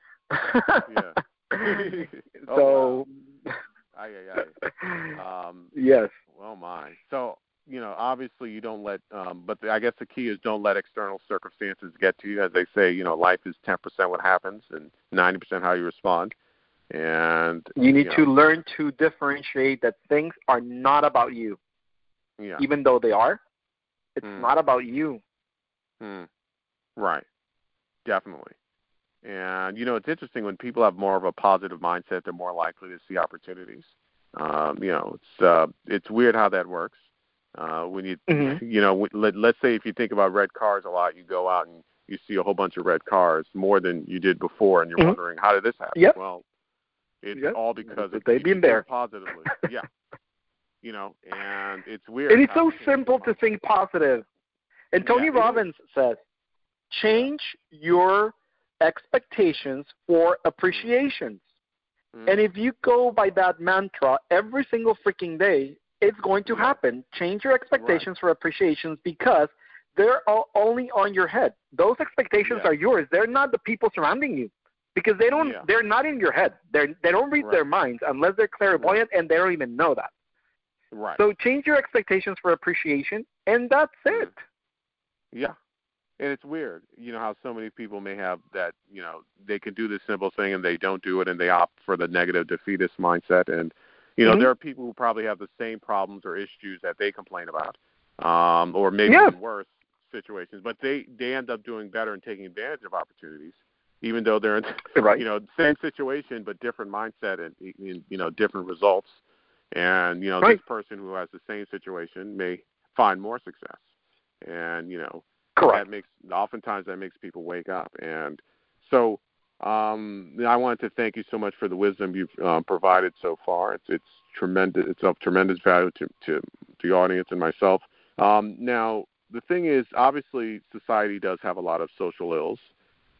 yeah. so, oh, wow. aye, aye, aye. Um, yes. Oh my. So, you know, obviously you don't let, um, but the, I guess the key is don't let external circumstances get to you. As they say, you know, life is ten percent what happens and ninety percent how you respond. And you need you know, to learn to differentiate that things are not about you. Yeah. Even though they are, it's mm. not about you. Mm. Right. Definitely. And, you know, it's interesting when people have more of a positive mindset, they're more likely to see opportunities. Um, you know, it's uh, it's weird how that works. Uh, when you, mm-hmm. you know, let, let's say if you think about red cars a lot, you go out and you see a whole bunch of red cars, more than you did before, and you're mm-hmm. wondering, how did this happen? Yep. Well, it's yep. all because but of they've been there positively. Yeah. You know, and it's weird. It is so simple to think positive. And Tony yeah, Robbins says, change your expectations for appreciations. Mm. And if you go by that mantra every single freaking day, it's going to yeah. happen. Change your expectations right. for appreciations, because they're all only on your head. Those expectations yeah. are yours. They're not the people surrounding you, because they don't. Yeah. They're not in your head. They they don't read right. their minds unless they're clairvoyant, right. and they don't even know that. Right. So change your expectations for appreciation, and that's it. Yeah. And it's weird, you know, how so many people may have that, you know, they can do this simple thing and they don't do it, and they opt for the negative defeatist mindset. And, you know, mm-hmm. there are people who probably have the same problems or issues that they complain about, um, or maybe yeah. even worse situations, but they, they end up doing better and taking advantage of opportunities, even though they're in, right. you know, same situation but different mindset and, you know, different results. And, you know, right. this person who has the same situation may find more success. And, you know, correct. That makes oftentimes that makes people wake up. And so um, I wanted to thank you so much for the wisdom you've um, provided so far. It's it's tremendous. It's of tremendous value to, to, to the audience and myself. Um, now, the thing is, obviously, society does have a lot of social ills.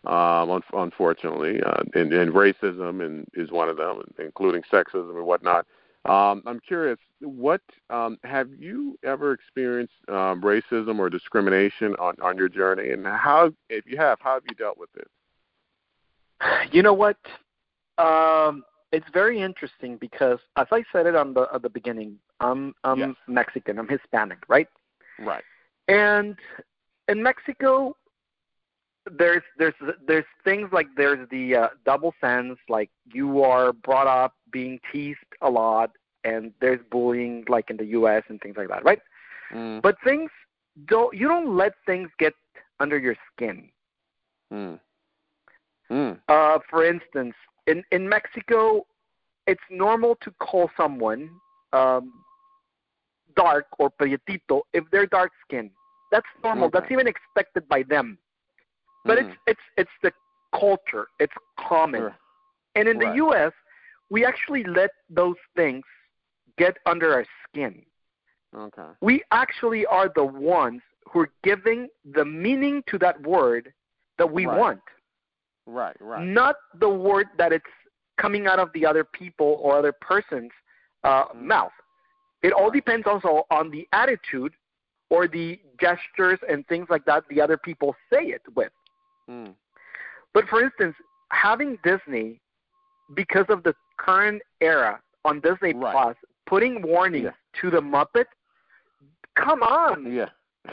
um, un- unfortunately, uh, and, and racism and is one of them, including sexism and whatnot. Um, I'm curious, what um, have you ever experienced um, racism or discrimination on, on your journey, and how, if you have, how have you dealt with it? You know what? Um, it's very interesting because, as I said it on the at the beginning, I'm I'm Yes. Mexican, I'm Hispanic, right? Right. And in Mexico, there's there's there's things like there's the uh, double sense, like you are brought up being teased a lot, and there's bullying like in the U S and things like that, right? Mm. But things don't you don't let things get under your skin. Mm. Mm. Uh, for instance, in in Mexico, it's normal to call someone um, dark or prietito if they're dark skinned. That's normal. Okay. That's even expected by them. But Mm. it's it's it's the culture. It's common. Sure. And in Right. the U S, we actually let those things get under our skin. Okay. We actually are the ones who are giving the meaning to that word that we Right. want. Right. Right. Not the word that it's coming out of the other people or other person's uh, Mm. mouth. It all Right. depends also on the attitude or the gestures and things like that the other people say it with. Mm. But for instance, having Disney, because of the current era on Disney Right. Plus, putting warnings Yeah. to the Muppet, come on. Yeah.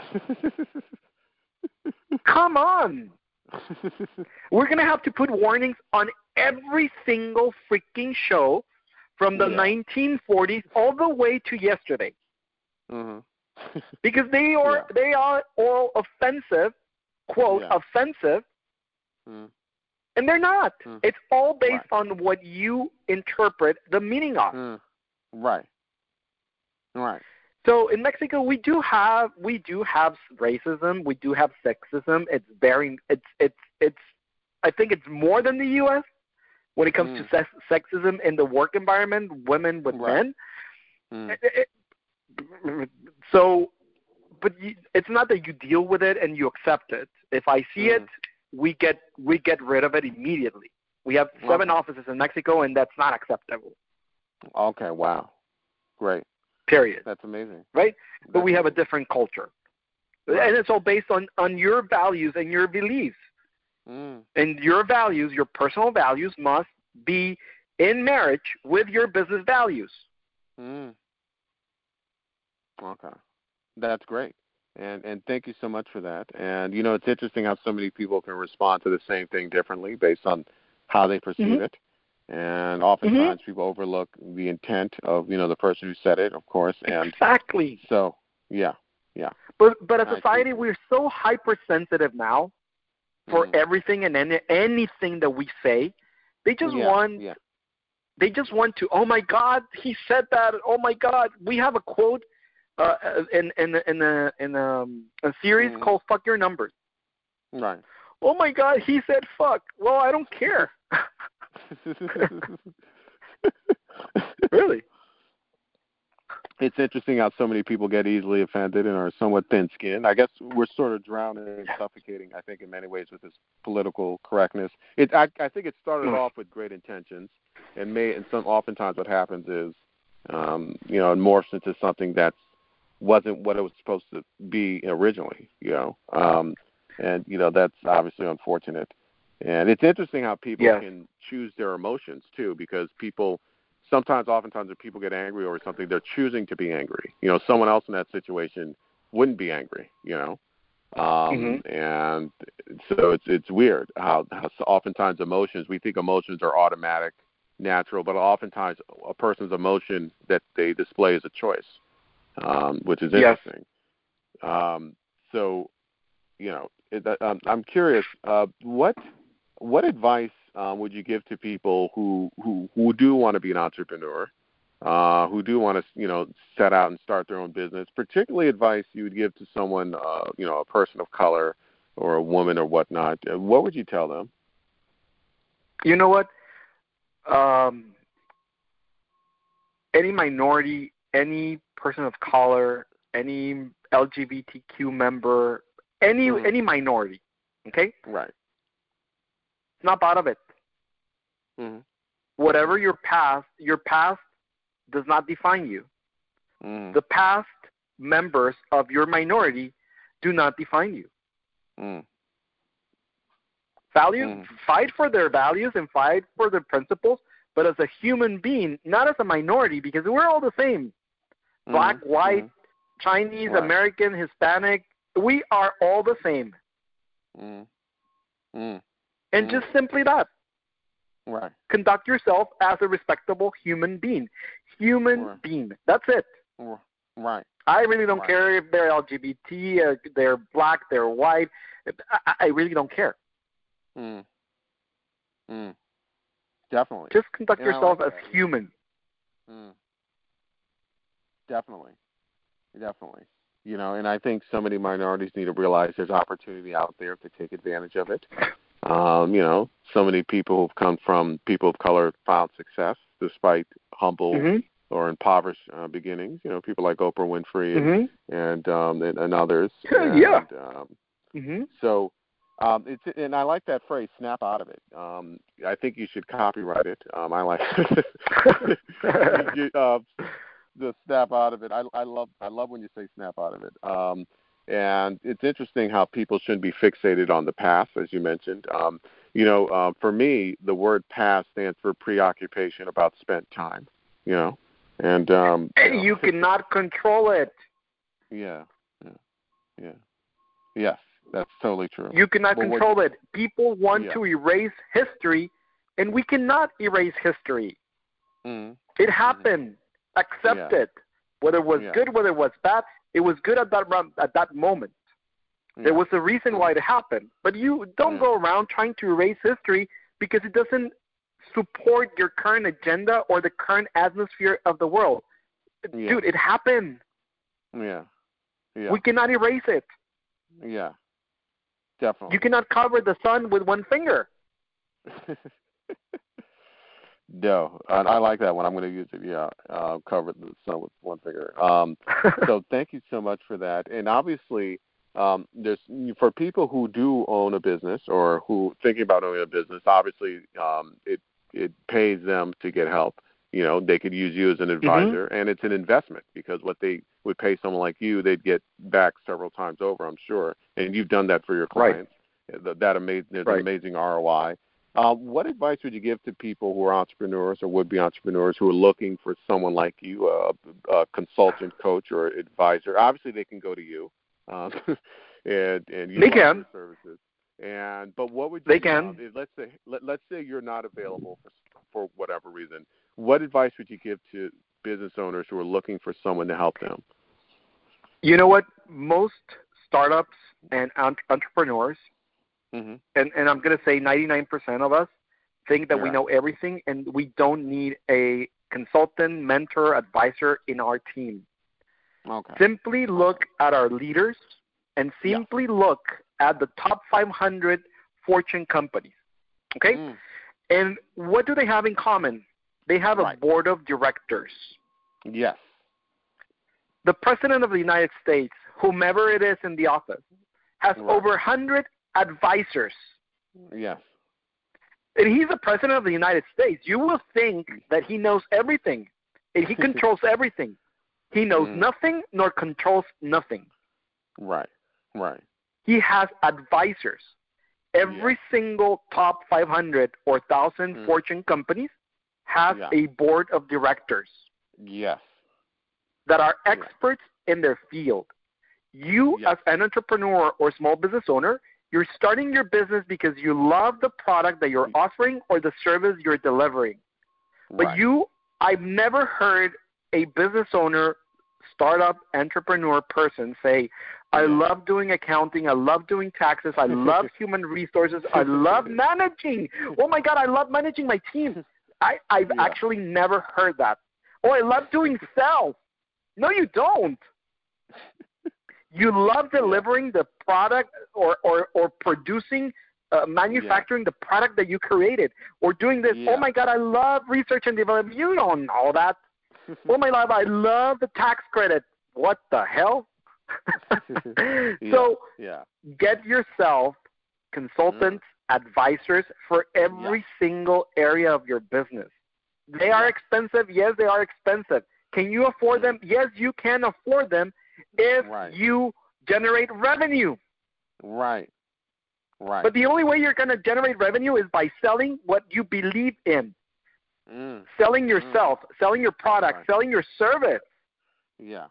Come on. We're going to have to put warnings on every single freaking show from the Yeah. nineteen forties all the way to yesterday. Mm-hmm. Because they are Yeah. they are all offensive, quote, Yeah. offensive, Mm. and they're not. Mm. It's all based Right. on what you interpret the meaning of. Mm. Right. Right. So in Mexico, we do have we do have racism, we do have sexism. It's very it's it's it's I think it's more than the U S when it comes Mm. to sex, sexism in the work environment, women with Right. men. Mm. It- it- so, but you, it's not that you deal with it and you accept it. If I see Mm. it, we get we get rid of it immediately. We have seven Okay. offices in Mexico, and that's not acceptable. Okay. Wow. Great. Period. That's amazing. Right? But That's we have a amazing. different culture. Right. And it's all based on, on your values and your beliefs. Mm. And your values, your personal values, must be in marriage with your business values. Mm. Okay. That's great. And and thank you so much for that. And, you know, it's interesting how so many people can respond to the same thing differently based on how they perceive Mm-hmm. it. And oftentimes mm-hmm. people overlook the intent of, you know, the person who said it, of course. And exactly. So, yeah, yeah. But but as a society, we're so hypersensitive now for mm-hmm. everything and any, anything that we say. They just yeah, want yeah. They just want to, oh, my God, he said that. Oh, my God. We have a quote uh, in, in, in, a, in a, a series mm-hmm. called Fuck Your Numbers. Right. Oh, my God, he said fuck. Well, I don't care. Really? It's interesting how so many people get easily offended and are somewhat thin-skinned. I guess we're sort of drowning and suffocating, I think, in many ways with this political correctness. It, I, I think it started mm. off with great intentions, and may, and some oftentimes what happens is, um, you know, it morphs into something that wasn't what it was supposed to be originally. You know, um, and you know that's obviously unfortunate. And it's interesting how people yes. can choose their emotions too, because people. Sometimes, oftentimes, if people get angry over something, they're choosing to be angry. You know, someone else in that situation wouldn't be angry. You know, um, mm-hmm. and so it's it's weird how, how oftentimes emotions we think emotions are automatic, natural, but oftentimes a person's emotion that they display is a choice, um, which is interesting. Yes. Um, so, you know, it, um, I'm curious, uh, what what advice. Um, would you give to people who, who, who do want to be an entrepreneur, uh, who do want to, you know, set out and start their own business, particularly advice you would give to someone, uh, you know, a person of color or a woman or whatnot? What would you tell them? You know what? Um, any minority, any person of color, any L G B T Q member, any mm-hmm. any minority, okay? Right. snap out of it. Mm-hmm. Whatever your past, your past does not define you. Mm-hmm. The past members of your minority do not define you. Mm. Values, Mm. fight for their values and fight for their principles, but as a human being, not as a minority, because we're all the same. Black, Mm. white, Mm. Chinese, Right. American, Hispanic, we are all the same. Mm. Mm. And Mm. just simply that. Right. Conduct yourself as a respectable human being. Human Right. being. That's it. Right. I really don't Right. care if they're L G B T, uh, they're black, they're white. I, I really don't care. Mm. Mm. Definitely. Just conduct And I yourself like as that. human. Mm. Definitely. Definitely. You know, and I think so many minorities need to realize there's opportunity out there to take advantage of it. Um, you know, so many people who've come from people of color found success despite humble Mm-hmm. or impoverished uh, beginnings. You know, people like Oprah Winfrey and Mm-hmm. and, um, and, and others. Yeah, and, yeah. Um, Mm-hmm. so um, it's and I like that phrase, snap out of it. Um, I think you should copyright it. Um, I like you, uh, the snap out of it. I, I love I love when you say snap out of it. Um, and it's interesting how people shouldn't be fixated on the past, as you mentioned. Um, you know, uh, for me, the word past stands for preoccupation about spent time. You know, and um, you, And know, you cannot control it. Yeah, yeah, yeah. Yes, that's totally true. You cannot Well, control what, it. People want yeah. to erase history, and we cannot erase history. Mm-hmm. It happened. Mm-hmm. Accept Yeah. it. Whether it was Yeah. good, whether it was bad, it was good at that at that moment. Yeah. There was a reason why it happened. But you don't Yeah. go around trying to erase history because it doesn't support your current agenda or the current atmosphere of the world. Yeah. Dude, it happened. Yeah. Yeah. We cannot erase it. Yeah. Definitely. You cannot cover the sun with one finger. No, I, I like that one. I'm going to use it. Yeah, uh, cover the sun with one finger. Um, so thank you so much for that. And obviously, um, there's for people who do own a business or who thinking about owning a business. Obviously, um, it it pays them to get help. You know, they could use you as an advisor, mm-hmm. and it's an investment because what they would pay someone like you, they'd get back several times over, I'm sure. And you've done that for your clients. Right. That, that amazing, there's right. an amazing R O I. Uh, what advice would you give to people who are entrepreneurs or would-be entrepreneurs who are looking for someone like you, a, a consultant, coach, or advisor? Obviously, they can go to you, um, and and you they can your services. And but what would you? They can. Um, if, let's say let, let's say you're not available for for whatever reason. What advice would you give to business owners who are looking for someone to help them? You know what? Most startups and entrepreneurs. Mm-hmm. And, and I'm going to say ninety-nine percent of us think that yeah. we know everything and we don't need a consultant, mentor, advisor in our team. Okay. Simply look at our leaders and simply yeah. look at the top five hundred Fortune companies. Okay? Mm. And what do they have in common? They have right. a board of directors. Yes. The President of the United States, whomever it is in the office, has right. over one hundred advisors. Yes. And he's the president of the United States. You will think that he knows everything, and he controls everything. He knows mm. nothing nor controls nothing. Right, right. He has advisors. Every yeah. single top five hundred or one thousand mm. Fortune companies has yeah. a board of directors. Yes. That are experts yeah. in their field. You, yes. as an entrepreneur or small business owner, you're starting your business because you love the product that you're offering or the service you're delivering. But right. you, I've never heard a business owner, startup, entrepreneur person say, I yeah. love doing accounting, I love doing taxes, I love human resources, I love managing. Oh, my God, I love managing my team. I, I've yeah. actually never heard that. Oh, I love doing sales. No, you don't. You love delivering the product or, or, or producing, uh, manufacturing yeah. the product that you created or doing this. Yeah. Oh, my God, I love research and development. You don't know that. Oh, my God, I love the tax credit. What the hell? yeah. So yeah. get yourself consultants, mm. advisors for every yeah. single area of your business. They are expensive. Yes, they are expensive. Can you afford them? Yes, you can afford them if right. you generate revenue. Right. Right. But the only way you're going to generate revenue is by selling what you believe in. Mm. Selling yourself, mm. selling your product, Right. selling your service. Yeah.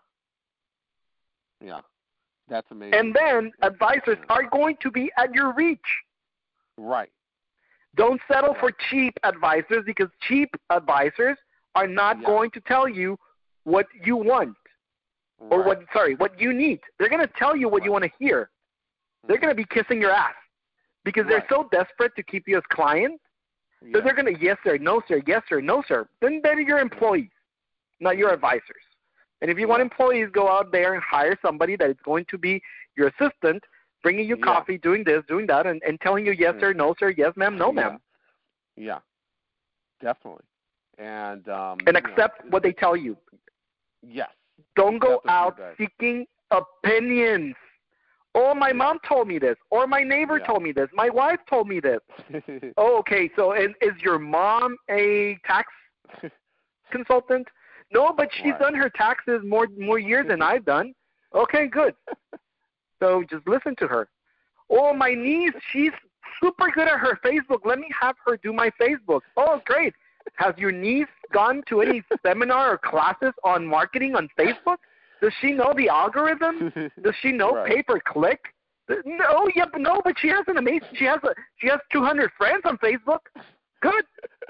Yeah. That's amazing. And then advisors yeah. are going to be at your reach. Right. Don't settle right. for cheap advisors, because cheap advisors are not yeah. going to tell you what you want or right. what, sorry, what you need. They're going to tell you what right. you want to hear. They're going to be kissing your ass because right. they're so desperate to keep you as client yeah. that they're going to, yes, sir, no, sir, yes, sir, no, sir. Then they're your employees, not your advisors. And if you yeah. want employees, go out there and hire somebody that is going to be your assistant, bringing you yeah. coffee, doing this, doing that, and, and telling you yes, mm. sir, no, sir, yes, ma'am, no, yeah. ma'am. Yeah. Definitely. And um, and accept know, what they tell you. Yes. Don't go accept out seeking opinions. Oh, my mom told me this, or my neighbor yeah. told me this, my wife told me this. Oh, okay, so is, is your mom a tax consultant? No, but she's right. done her taxes more more years than I've done. Okay, good. So just listen to her. Oh, my niece, she's super good at her Facebook. Let me have her do my Facebook. Oh, great. Has your niece gone to any seminar or classes on marketing on Facebook? Does she know the algorithm? Does she know right. pay per click? No, yeah, but no, but she has an amazing. She has a she has two hundred friends on Facebook. Good.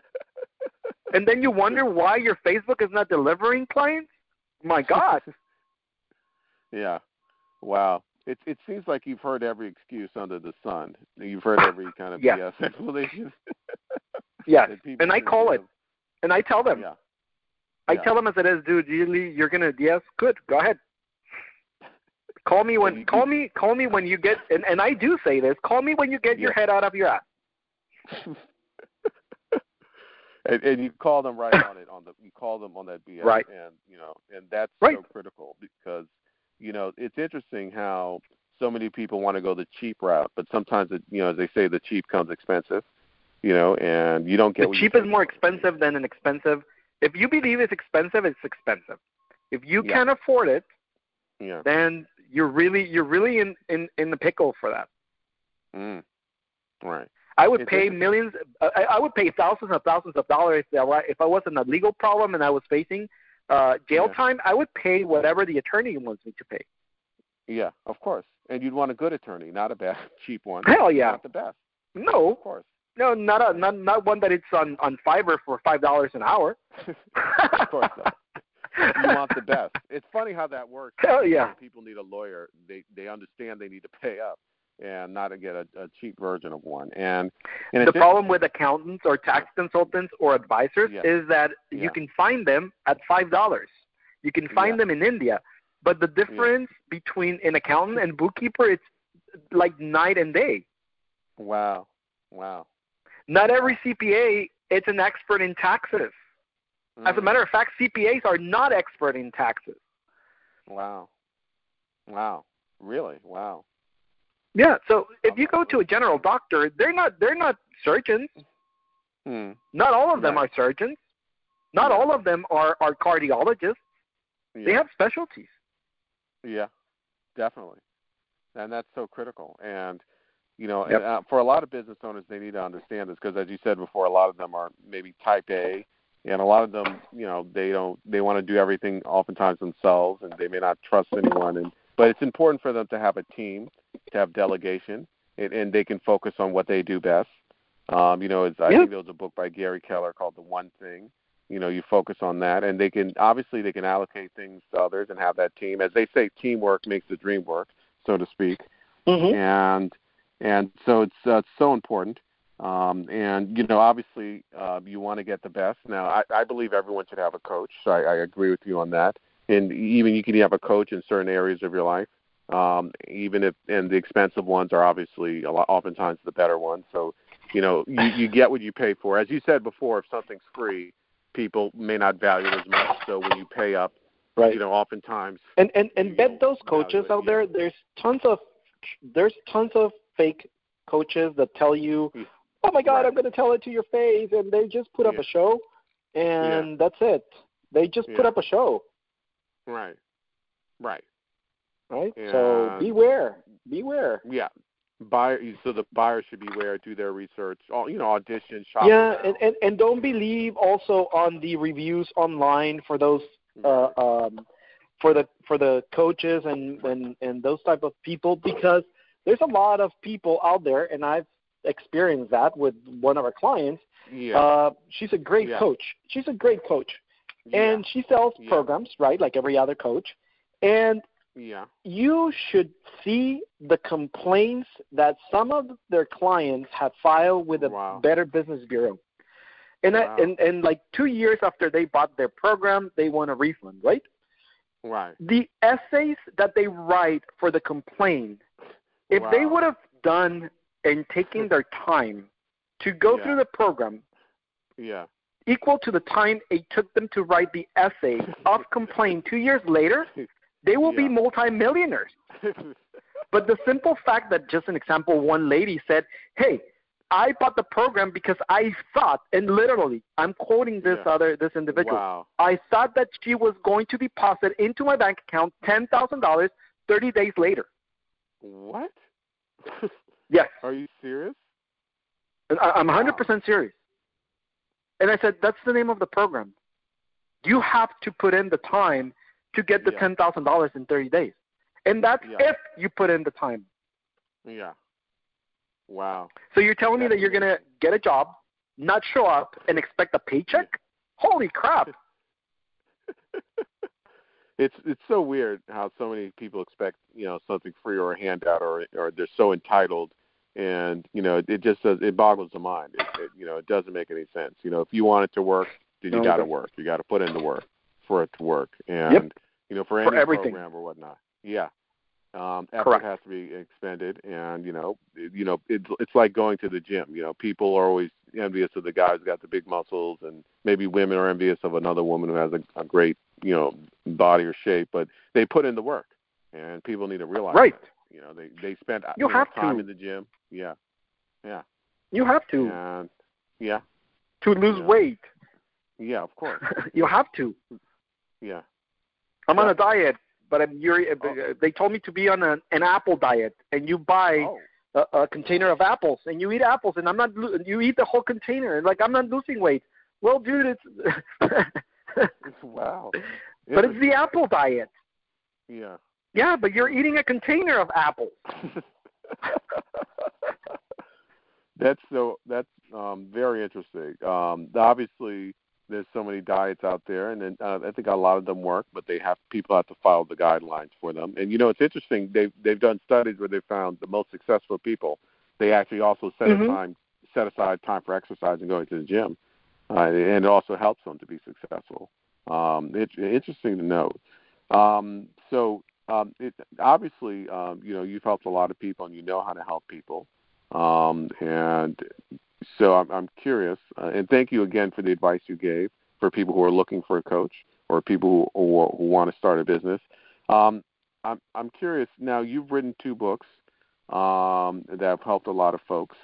And then you wonder why your Facebook is not delivering clients? My God. Yeah. Wow. It it seems like you've heard every excuse under the sun. You've heard every kind of yes. B S explanation. Yes. And I call give. it. And I tell them. Yeah. I yeah. tell them as it is, dude, usually you're gonna yes, good, go ahead. Call me when you, call you, me call me when you get and, and I do say this, call me when you get yeah. your head out of your ass. and, and you call them right on it on the you call them on that B S right. and you know, and that's right. so critical because you know, it's interesting how so many people want to go the cheap route, but sometimes it, you know, as they say, the cheap comes expensive, you know, and you don't get the what cheap you is more expensive than an expensive. If you believe it's expensive, it's expensive. If you yeah. can't afford it, yeah. then you're really you're really in, in, in the pickle for that. Mm. Right. I would it's pay millions. I, I would pay thousands and thousands of dollars if I, if I was in a legal problem and I was facing uh, jail yeah. time. I would pay whatever the attorney wants me to pay. Yeah, of course. And you'd want a good attorney, not a bad, cheap one. Hell you yeah. want the best. No. Of course. No, not a not not one that it's on, on Fiverr for five dollars an hour. Of course not. You want the best. It's funny how that works. Hell yeah. When people need a lawyer, they they understand they need to pay up and not to get a, a cheap version of one. And, and the problem with accountants or tax yeah. consultants or advisors yeah. is that yeah. you can find them at five dollars. You can find yeah. them in India. But the difference yeah. between an accountant and bookkeeper, it's like night and day. Wow. Wow. Not every C P A is an expert in taxes. Mm. As a matter of fact, C P As are not expert in taxes. Wow. Wow. Really? Wow. Yeah. So if you go to a general doctor, they're not they're not surgeons. Hmm. Not all of them right. are surgeons. Not yeah. all of them are, are cardiologists. Yeah. They have specialties. Yeah, definitely. And that's so critical. And, you know, yep. and, uh, for a lot of business owners, they need to understand this because, as you said before, a lot of them are maybe type A, and a lot of them, you know, they don't, they want to do everything oftentimes themselves, and they may not trust anyone. And but it's important for them to have a team, to have delegation, and, and they can focus on what they do best. Um, you know, it's, I yep. think there was a book by Gary Keller called The One Thing. You know, you focus on that, and they can obviously they can allocate things to others and have that team. As they say, teamwork makes the dream work, so to speak. Mm-hmm. And and so it's uh, it's so important. Um, and you know, obviously, uh, you want to get the best. Now, I, I believe everyone should have a coach. So I, I agree with you on that. And even you can have a coach in certain areas of your life. Um, even if and the expensive ones are obviously a lot, oftentimes the better ones. So you know, you, you get what you pay for. As you said before, if something's free, people may not value it as much. So when you pay up, right. you know, oftentimes. And and and bet those coaches out there. There's tons of there's tons of fake coaches that tell you, oh, my God, right. I'm going to tell it to your face, and they just put yeah. up a show, and yeah. that's it. They just yeah. put up a show. Right. Right. Right? And so beware. Beware. Yeah. Buyer, so the buyers should beware, do their research, all, you know, audition, shop Yeah, around. and, and, and don't believe also on the reviews online for those uh, um, for the for the coaches and, and, and those type of people, because there's a lot of people out there, and I've experienced that with one of our clients. Yeah. Uh, she's a great yeah. coach. She's a great coach. Yeah. And she sells yeah. programs, right, like every other coach. And yeah. you should see the complaints that some of their clients have filed with the wow. Better Business Bureau. And, wow. I, and and like two years after they bought their program, they want a refund, right? Right. The essays that they write for the complaint, if wow. they would have done and taken their time to go yeah. through the program, yeah. equal to the time it took them to write the essay of complaint two years later, they will yeah. be multimillionaires. But the simple fact that, just an example, one lady said, hey, I bought the program because I thought, and literally, I'm quoting this yeah. other this individual, wow. I thought that she was going to deposit into my bank account ten thousand dollars thirty days later. What? Yes. Are you serious? And I, I'm one hundred percent wow. serious. And I said, that's the name of the program. You have to put in the time to get the yeah. ten thousand dollars in thirty days. And that's yeah. if you put in the time. Yeah. Wow. So you're telling that's me that you're going to get a job, not show up, and expect a paycheck? Yeah. Holy crap. It's it's so weird how so many people expect, you know, something free or a handout, or or they're so entitled, and you know it just does, it boggles the mind. It, it, you know it doesn't make any sense. You know, if you want it to work, then you no, got to work. You got to put in the work for it to work, and yep. you know for any for everything. program or whatnot. Yeah, um, effort Correct. has to be expended, and you know it, you know it's it's like going to the gym. You know, people are always envious of the guy who's got the big muscles, and maybe women are envious of another woman who has a, a great, you know, body or shape, but they put in the work, and people need to realize right. that. You know, they they spend you you have know, time to. in the gym. Yeah, yeah. You have to. And yeah. To lose yeah. weight. Yeah, of course. You have to. Yeah. I'm yeah. on a diet, but I'm, you're, oh. they told me to be on a, an apple diet, and you buy oh. a, a container of apples, and you eat apples, and I'm not. You eat the whole container, and like I'm not losing weight. Well, dude, it's. wow. But it's the apple diet. Yeah. Yeah, but you're eating a container of apples. that's so. That's um, very interesting. Um, obviously, there's so many diets out there, and then, uh, I think a lot of them work, but they have people have to follow the guidelines for them. And you know, it's interesting. They've they've done studies where they found the most successful people. They actually also set mm-hmm. a time set aside time for exercise and going to the gym, uh, and it also helps them to be successful. Um, it's interesting to note. Um, so. Um, it, obviously, um, you know, you've helped a lot of people, and you know how to help people. Um, and so I'm, I'm curious, uh, and thank you again for the advice you gave for people who are looking for a coach or people who, who, who want to start a business. Um, I'm, I'm curious. Now, you've written two books um, that have helped a lot of folks.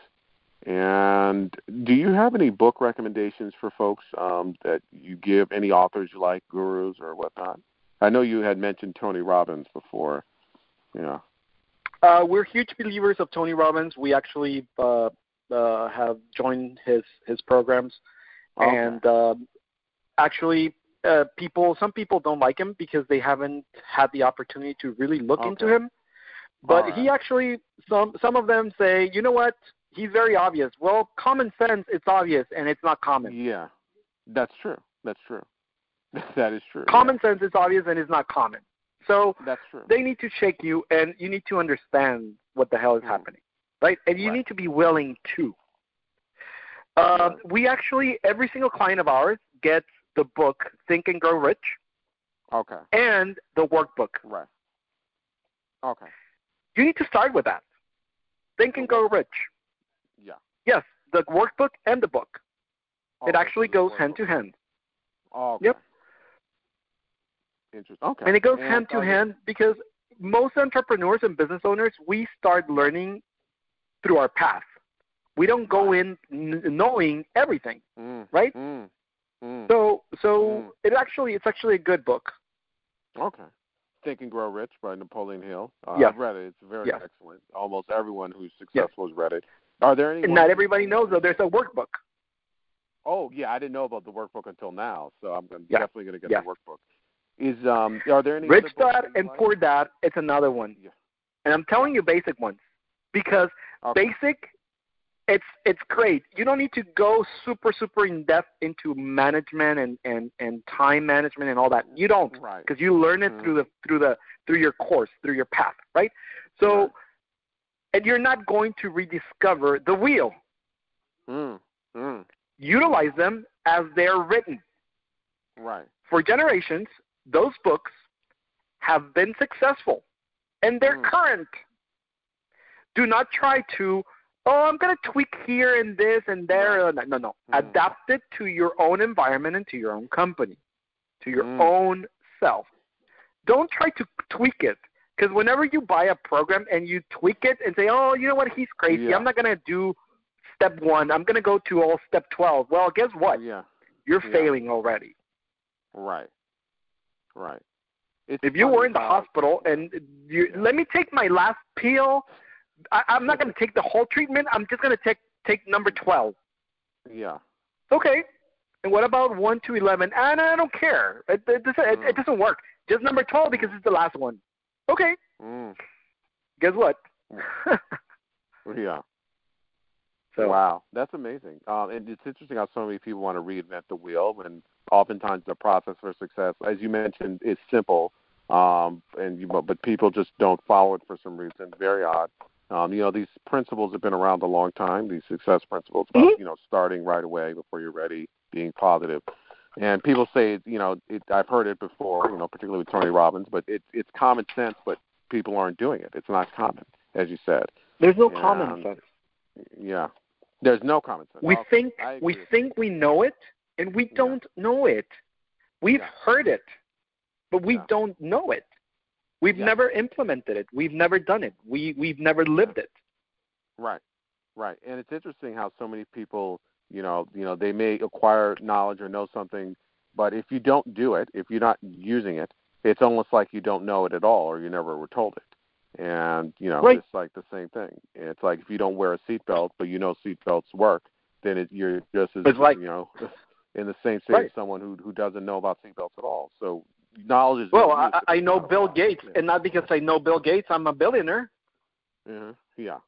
And do you have any book recommendations for folks um, that you give, any authors you like, gurus or whatnot? I know you had mentioned Tony Robbins before. Yeah. Uh, we're huge believers of Tony Robbins. We actually uh, uh, have joined his his programs, okay. and uh, actually, uh, people some people don't like him because they haven't had the opportunity to really look okay. into him. But right. he actually some some of them say, you know what? He's very obvious. Well, common sense, it's obvious, and it's not common. Yeah, that's true. That's true. That is true. Common yeah. sense is obvious and it's not common. So that's true. They need to shake you, and you need to understand what the hell is mm. happening, right? And you right. need to be willing to. Uh, right. We actually, every single client of ours gets the book Think and Grow Rich. Okay. And the workbook. Right. Okay. You need to start with that. Think the and Grow Rich. Yeah. Yes, the workbook and the book. Okay. It actually goes hand to hand. Oh, okay. Yep. Interesting. Okay. And it goes and hand to hand because most entrepreneurs and business owners, we start learning through our path. We don't go in n- knowing everything, mm. right? Mm. Mm. So, so Mm. it actually, it's actually a good book. Okay. Think and Grow Rich by Napoleon Hill. Uh, Yes. I've read it. It's very Yes. excellent. Almost everyone who's successful has read it. Are there any? And not everybody knows that there's a workbook. Oh, yeah, I didn't know about the workbook until now, so I'm Yeah. definitely going to get Yeah. the workbook. Is um, are there any Rich other books Dad that you and like? Poor Dad, it's another one. Yeah. And I'm telling you basic ones because Okay. basic, it's it's great. You don't need to go super, super in-depth into management and, and, and time management and all that. You don't, Right. because you learn it Mhm. through the through the through your course, through your path, right? So, Right. and you're not going to rediscover the wheel. Mm. Mm. Utilize them as they're written. Right. For generations, those books have been successful, and they're Mm. current. Do not try to, oh, I'm going to tweak here and this and there. Right. No, no, no. Mm. Adapt it to your own environment and to your own company, to your Mm. own self. Don't try to tweak it, because whenever you buy a program and you tweak it and say, oh, you know what, he's crazy. Yeah. I'm not going to do step one. I'm going to go to all step twelve. Well, guess what? Yeah. You're Yeah. failing already. Right. Right. It's If you funny were in the how- hospital and you let me take my last pill, I, I'm not going to take the whole treatment. I'm just going to take take number twelve. Yeah. Okay. And what about one to eleven? And I don't care. It, it, doesn't, it, it doesn't work. Just number twelve because it's the last one. Okay. Mm. Guess what? Yeah. So Wow, that's amazing. Um, and it's interesting how so many people want to reinvent the wheel when oftentimes the process for success, as you mentioned, is simple, um, and you, but people just don't follow it for some reason. Very odd. Um, you know, these principles have been around a long time. These success principles about Mm-hmm. you know starting right away before you're ready, being positive. And people say, you know, it, I've heard it before, you know, particularly with Tony Robbins, but it, it's common sense, but people aren't doing it. It's not common, as you said. there's no And, common sense. Yeah. There's no common sense. We I'll- think I agree we with think we know it, and we Yeah. don't know it. We've Yeah. heard it, but we Yeah. don't know it. We've Yeah. never implemented it. We've never done it. We we've never lived it. Right, right, and it's interesting how so many people, you know, you know, they may acquire knowledge or know something, but if you don't do it, if you're not using it, it's almost like you don't know it at all, or you never were told it. And you know, Right. it's like the same thing. It's like if you don't wear a seatbelt, but you know seatbelts work, then it, you're just as It's like- you know in the same state Right. as someone who who doesn't know about seatbelts at all. So knowledge is Well, being I, used, I but know not a Bill lot. Gates, Yeah. and not because I know Bill Gates, I'm a billionaire. Mhm. Yeah.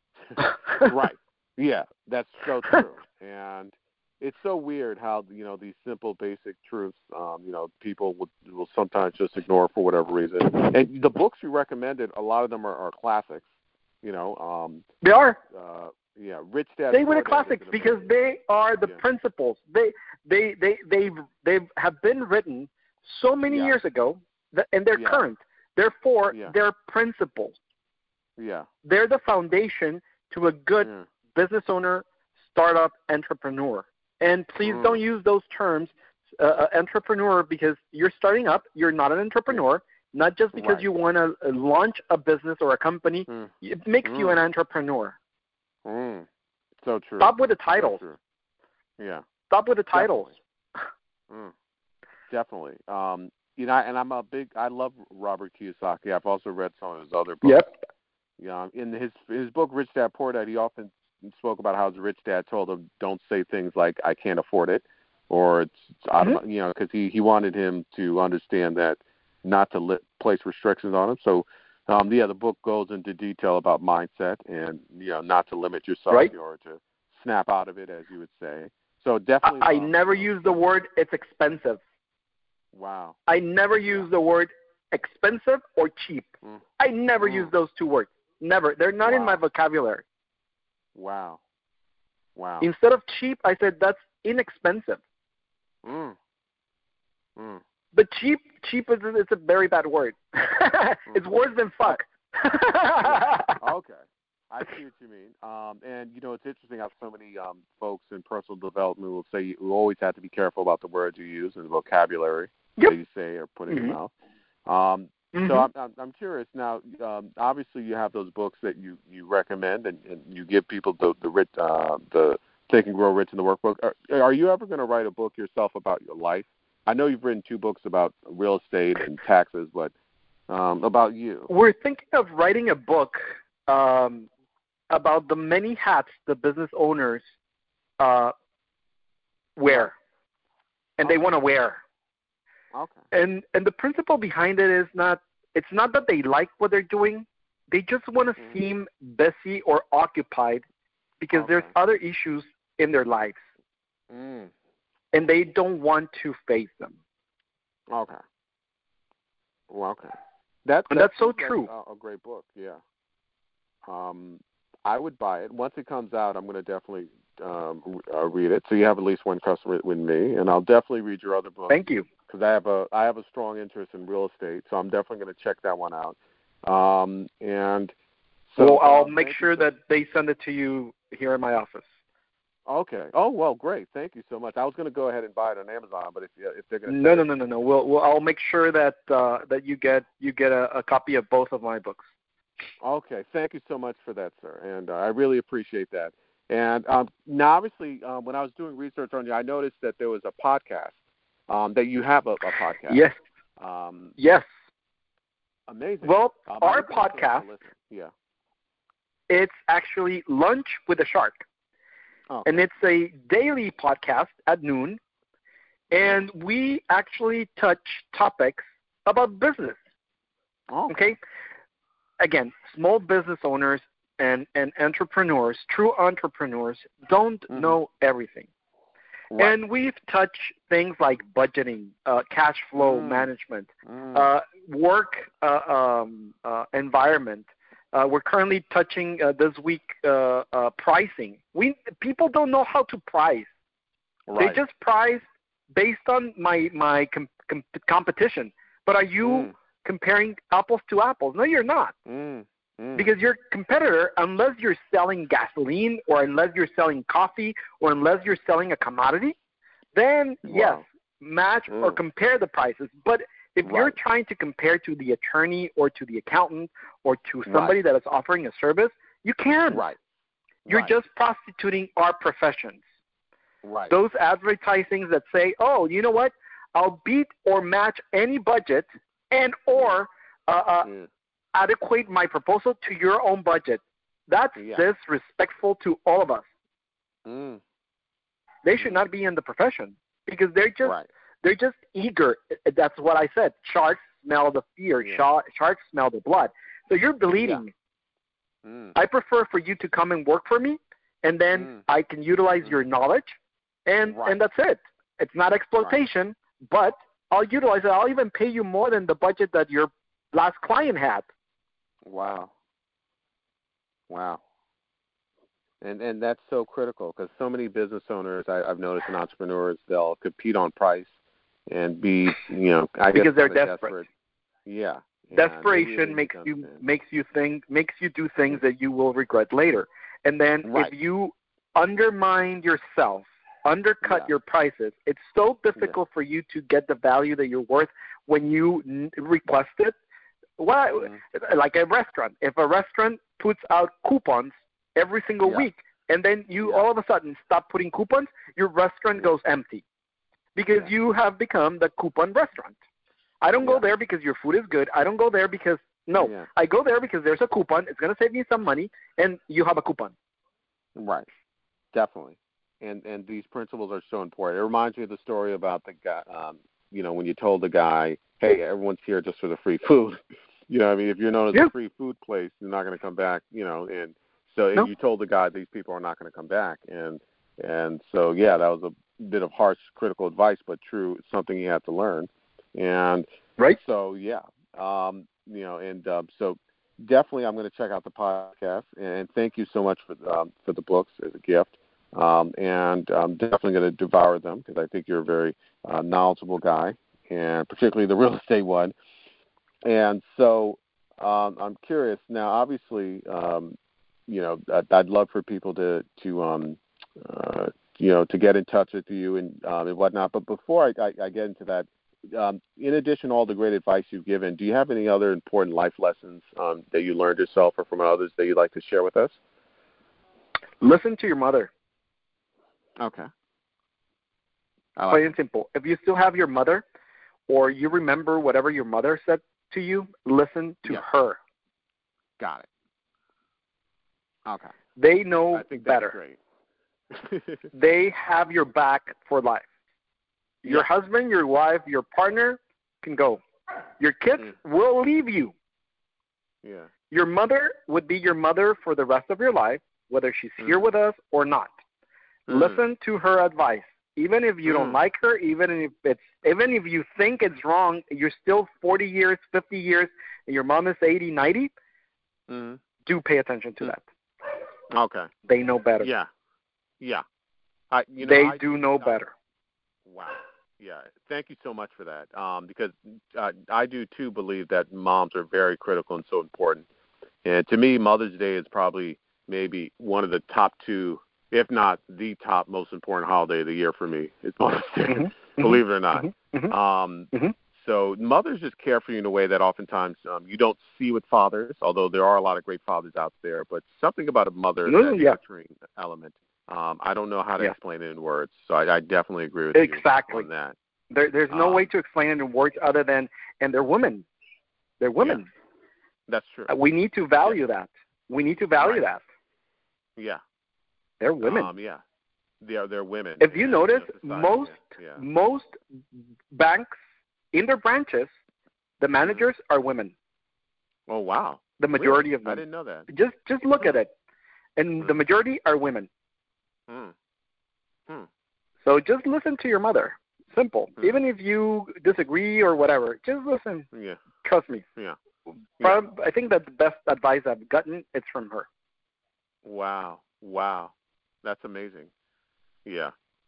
Right. Yeah, that's so true. And it's so weird how, you know, these simple, basic truths, um, you know, people will, will sometimes just ignore for whatever reason. And the books you recommended, a lot of them are, are classics, you know. Um, They are. uh, yeah, Rich Dad. They were the Poor Dad is classics an because amazing- they are the Yeah. principles. They they they they they have been written so many Yeah. years ago, that, and they're Yeah. current. Therefore, Yeah. they're principles. Yeah. They're the foundation to a good Yeah. business owner, startup, entrepreneur. And please Mm. don't use those terms, uh, uh, entrepreneur, because you're starting up. You're not an entrepreneur. Not just because Right. you want to uh, launch a business or a company. Mm. It makes you Mm. an entrepreneur. Mm. So true. Stop with the So titles. true. Yeah. Stop with the titles. Mm, definitely. Um, you know, and I'm a big. I love Robert Kiyosaki. I've also read some of his other books. Yep. Yeah. In his his book Rich Dad Poor Dad, he often spoke about how his rich dad told him, "Don't say things like I can't afford it," or "It's, it's out Mhm. of my-" you know, because he he wanted him to understand that not to li- place restrictions on him. So. Um, yeah, the book goes into detail about mindset and, you know, not to limit yourself Right. or to snap out of it, as you would say. So definitely. I, I um, never use the word it's expensive. Wow. I never use the word expensive or cheap. Mm. I never Mm. use those two words. Never. They're not in Wow. my vocabulary. Wow. Wow. Instead of cheap, I said that's inexpensive. Mm. Mm. But cheap, cheap is it's a very bad word. It's worse than fuck. Okay. I see what you mean. Um, and, you know, it's interesting how so many um, folks in personal development will say you always have to be careful about the words you use and the vocabulary Yep. that you say or put in Mhm. your mouth. Um, Mm-hmm. So I'm, I'm I'm curious now. Um, obviously, you have those books that you, you recommend, and, and you give people the the rich, uh, the Think and Grow Rich in the Workbook. Are, are you ever going to write a book yourself about your life? I know you've written two books about real estate and taxes, but um, about you. We're thinking of writing a book um, about the many hats the business owners uh, wear, and Okay. they want to wear. Okay. And and the principle behind it is not it's not that they like what they're doing. They just want to Mm. seem busy or occupied because Okay. there's other issues in their lives, Mm. and they don't want to face them. Okay. Well, okay. That, And that that's so seems like true. A, a great book. Yeah. Um, I would buy it once it comes out. I'm going to definitely um, uh, read it. So you have at least one customer with me, and I'll definitely read your other book. Thank you. Because I have a I have a strong interest in real estate, so I'm definitely going to check that one out. Um, and so well, I'll um, make thank sure you so- that they send it to you here in my office. Okay. Oh well, great. Thank you so much. I was going to go ahead and buy it on Amazon, but if if they're going to No, no, no, no, no. We'll, we'll I'll make sure that uh, that you get you get a, a copy of both of my books. Okay. Thank you so much for that, sir, and uh, I really appreciate that. And um, now, obviously, um, when I was doing research on you, I noticed that there was a podcast. Um, that you have a, a podcast. Yes. Um, Yes. amazing. Well, Um, our I'm looking for that podcast, to listen. Yeah. it's actually Lunch with a Shark. Oh. And it's a daily podcast at noon. And we actually touch topics about business. Oh. Okay? Again, small business owners and, and entrepreneurs, true entrepreneurs, don't Mm-hmm. know everything. Right. And we've touched things like budgeting, uh, cash flow Mm. management, Mm. uh, work uh, um, uh, environment. Uh, we're currently touching uh, this week uh, uh, pricing. We people don't know how to price. Right. They just price based on my my com- com- competition. But are you Mm. comparing apples to apples? No, you're not. Mm. Mm. Because your competitor, unless you're selling gasoline or unless you're selling coffee or unless you're selling a commodity, then Wow. yes, match Mm. or compare the prices. But if you're Right. trying to compare to the attorney or to the accountant or to somebody Right. that is offering a service, you can't. Right. You're Right. just prostituting our professions. Right. Those advertisings that say, oh, you know what, I'll beat or match any budget and or uh, uh, Yeah. adequate my proposal to your own budget. That's Yeah. disrespectful to all of us. Mm. They should not be in the profession because they're just Right. they're just eager. That's what I said. Sharks smell the fear. Yeah. Shark, sharks smell the blood. So you're bleeding. Mm. I prefer for you to come and work for me, and then Mm. I can utilize Mm. your knowledge, and Right. and that's it. It's not exploitation, but I'll utilize it. I'll even pay you more than the budget that your last client had. Wow. Wow. And and that's so critical because so many business owners I, I've noticed and entrepreneurs they'll compete on price and be you know I guess Because they're kinda desperate. Yeah. And they really Desperation need makes to you understand. makes you think makes you do things that you will regret later. And then Right. if you undermine yourself, undercut Yeah. your prices, it's so difficult for you to get the value that you're worth when you n- request it. Why? Mhm. Like a restaurant. If a restaurant puts out coupons every single Yeah. week, and then you Yeah. all of a sudden stop putting coupons, your restaurant Yeah. goes empty because Yeah. you have become the coupon restaurant. I don't go Yeah. there because your food is good. I don't go there because no. Yeah. I go there because there's a coupon. It's going to save me some money, and you have a coupon. Right. Definitely. And and these principles are so important. It reminds me of the story about the guy, um, you know, when you told the guy, hey, everyone's here just for the free food. You know, I mean, if you're known as Yeah. a free food place, you're not going to come back, you know, and so No. you told the guy these people are not going to come back. And and so, yeah, that was a bit of harsh, critical advice, but true, it's something you have to learn. And Right. so, yeah, um, you know, and um, so definitely I'm going to check out the podcast. And thank you so much for, um, for the books as a gift. Um, and I'm definitely going to devour them because I think you're a very uh, knowledgeable guy, and particularly the real estate one. And so um, I'm curious now. Obviously, um, you know, I'd, I'd love for people to to um, uh, you know to get in touch with you and um, and whatnot. But before I, I, I get into that, um, in addition to all the great advice you've given, do you have any other important life lessons um, that you learned yourself or from others that you'd like to share with us? Listen to your mother. Okay. I like Plain and simple. If you still have your mother, or you remember whatever your mother said to you, listen to yeah. her. Got it. Okay. They know I think that's better. Great. They have your back for life. Your yeah. husband, your wife, your partner can go. Your kids mm. will leave you. Yeah. Your mother would be your mother for the rest of your life, whether she's mm. here with us or not. Mm. Listen to her advice. Even if you mm. don't like her, even if it's even if you think it's wrong, you're still forty years, fifty years, and your mom is eighty, ninety, mm. do pay attention to mm. that. Okay. They know better. Yeah. Yeah. I, you know, they I, do know I, better. Wow. Yeah. Thank you so much for that. Um, because uh, I do, too, believe that moms are very critical and so important. And to me, Mother's Day is probably maybe one of the top two, if not the top most important holiday of the year for me. It's Mother's Day, mm-hmm. believe it or not. Mm-hmm. Um, mm-hmm. So mothers just care for you in a way that oftentimes um, you don't see with fathers, although there are a lot of great fathers out there. But something about a mother, mm, that yeah. nurturing element, um, I don't know how to yeah. explain it in words. So I, I definitely agree with exactly. you on that. There, there's no um, way to explain it in words other than, and they're women. They're women. Yeah. That's true. Uh, we need to value yeah. that. We need to value right. that. Yeah. They're women. Um, yeah. They are, they're women. If you and, notice, you know, most yeah. Yeah. most banks, in their branches, the managers mm-hmm. are women. Oh, wow. The majority really? of them. I didn't know that. Just just look hmm. at it. And mm. the majority are women. Hmm. Hmm. So just listen to your mother. Simple. Hmm. Even if you disagree or whatever, just listen. Yeah. Trust me. Yeah. yeah. I think that the best advice I've gotten is from her. Wow. Wow. That's amazing. Yeah.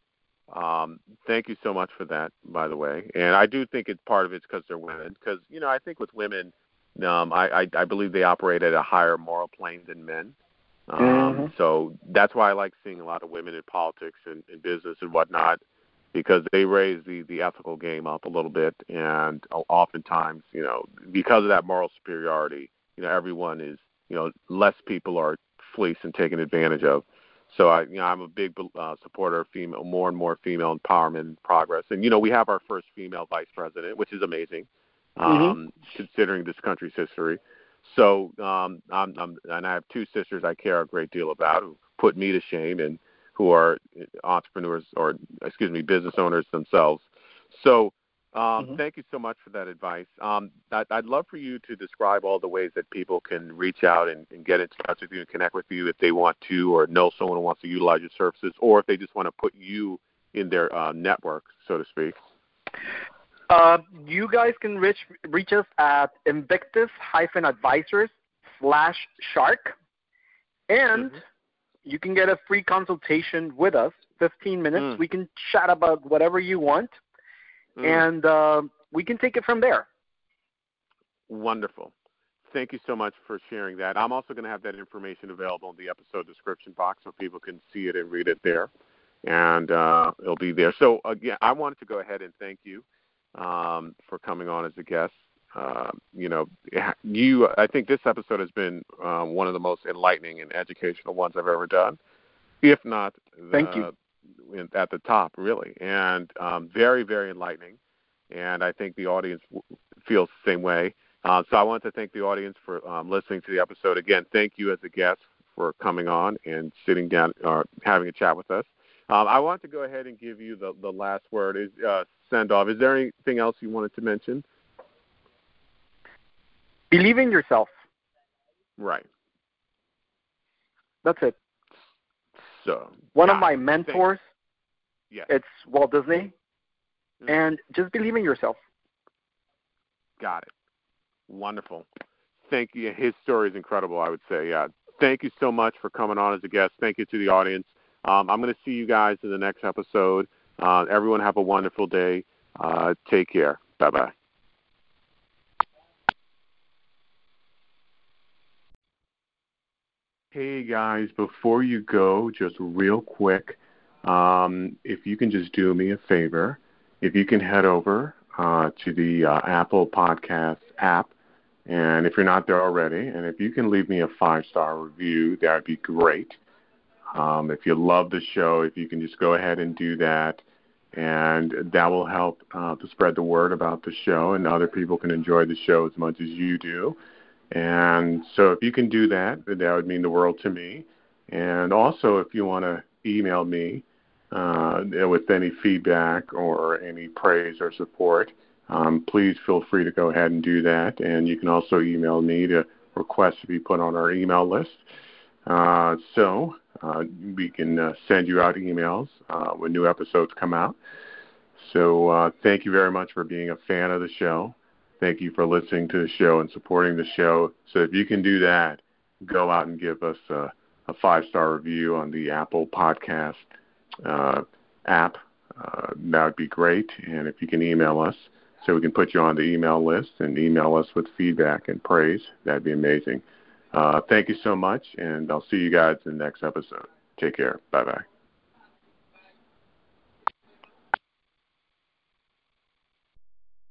Um, thank you so much for that, by the way. And I do think it's part of it's because they're women. Because, you know, I think with women, um, I, I, I believe they operate at a higher moral plane than men. Um, mm-hmm. So that's why I like seeing a lot of women in politics and in business and whatnot, because they raise the, the ethical game up a little bit. And oftentimes, you know, because of that moral superiority, you know, everyone is, you know, less people are fleeced and taken advantage of. So I, you know, I'm a big uh, supporter of female, more and more female empowerment and progress. And you know, we have our first female vice president, which is amazing, um, mm-hmm. considering this country's history. So, um, I'm, I'm, and I have two sisters I care a great deal about who put me to shame and who are entrepreneurs or, excuse me, business owners themselves. So, um, mm-hmm. thank you so much for that advice. Um, I'd, I'd love for you to describe all the ways that people can reach out and, and get in touch with you and connect with you if they want to, or know someone who wants to utilize your services, or if they just want to put you in their uh, network, so to speak. Uh, you guys can reach reach us at Invictus Advisors slash Shark, and mm-hmm. you can get a free consultation with us, fifteen minutes. Mm. We can chat about whatever you want, mm. and uh, we can take it from there. Wonderful. Thank you so much for sharing that. I'm also going to have that information available in the episode description box so people can see it and read it there, and uh, it'll be there. So, again, I wanted to go ahead and thank you um, for coming on as a guest. Uh, you know, you. I think this episode has been uh, one of the most enlightening and educational ones I've ever done, if not the, thank you. In, at the top, really, and um, very, very enlightening. And I think the audience w- feels the same way. Uh, so I want to thank the audience for um, listening to the episode. Again, thank you as a guest for coming on and sitting down or having a chat with us. Um, I want to go ahead and give you the, the last word, is uh, send off. Is there anything else you wanted to mention? Believe in yourself. Right. That's it. So one of my mentors, yes. It's Walt Disney, mm-hmm. and just believe in yourself. Got it. Wonderful. Thank you. His story is incredible, I would say. Yeah. Thank you so much for coming on as a guest. Thank you to the audience. Um, I'm going to see you guys in the next episode. Uh, everyone have a wonderful day. Uh, take care. Bye-bye. Hey, guys, before you go, just real quick, um, if you can just do me a favor, if you can head over uh, to the uh, Apple Podcast app. And if you're not there already, and if you can leave me a five-star review, that would be great. Um, if you love the show, if you can just go ahead and do that, and that will help uh, to spread the word about the show, and other people can enjoy the show as much as you do. And so if you can do that, that would mean the world to me. And also, if you want to email me uh, with any feedback or any praise or support, um, please feel free to go ahead and do that. And you can also email me to request to be put on our email list. Uh, so uh, we can uh, send you out emails uh, when new episodes come out. So uh, thank you very much for being a fan of the show. Thank you for listening to the show and supporting the show. So if you can do that, go out and give us a, a five-star review on the Apple Podcast uh, app. Uh, that would be great. And if you can email us so we can put you on the email list and email us with feedback and praise, that'd be amazing. Uh, thank you so much, and I'll see you guys in the next episode. Take care. Bye-bye.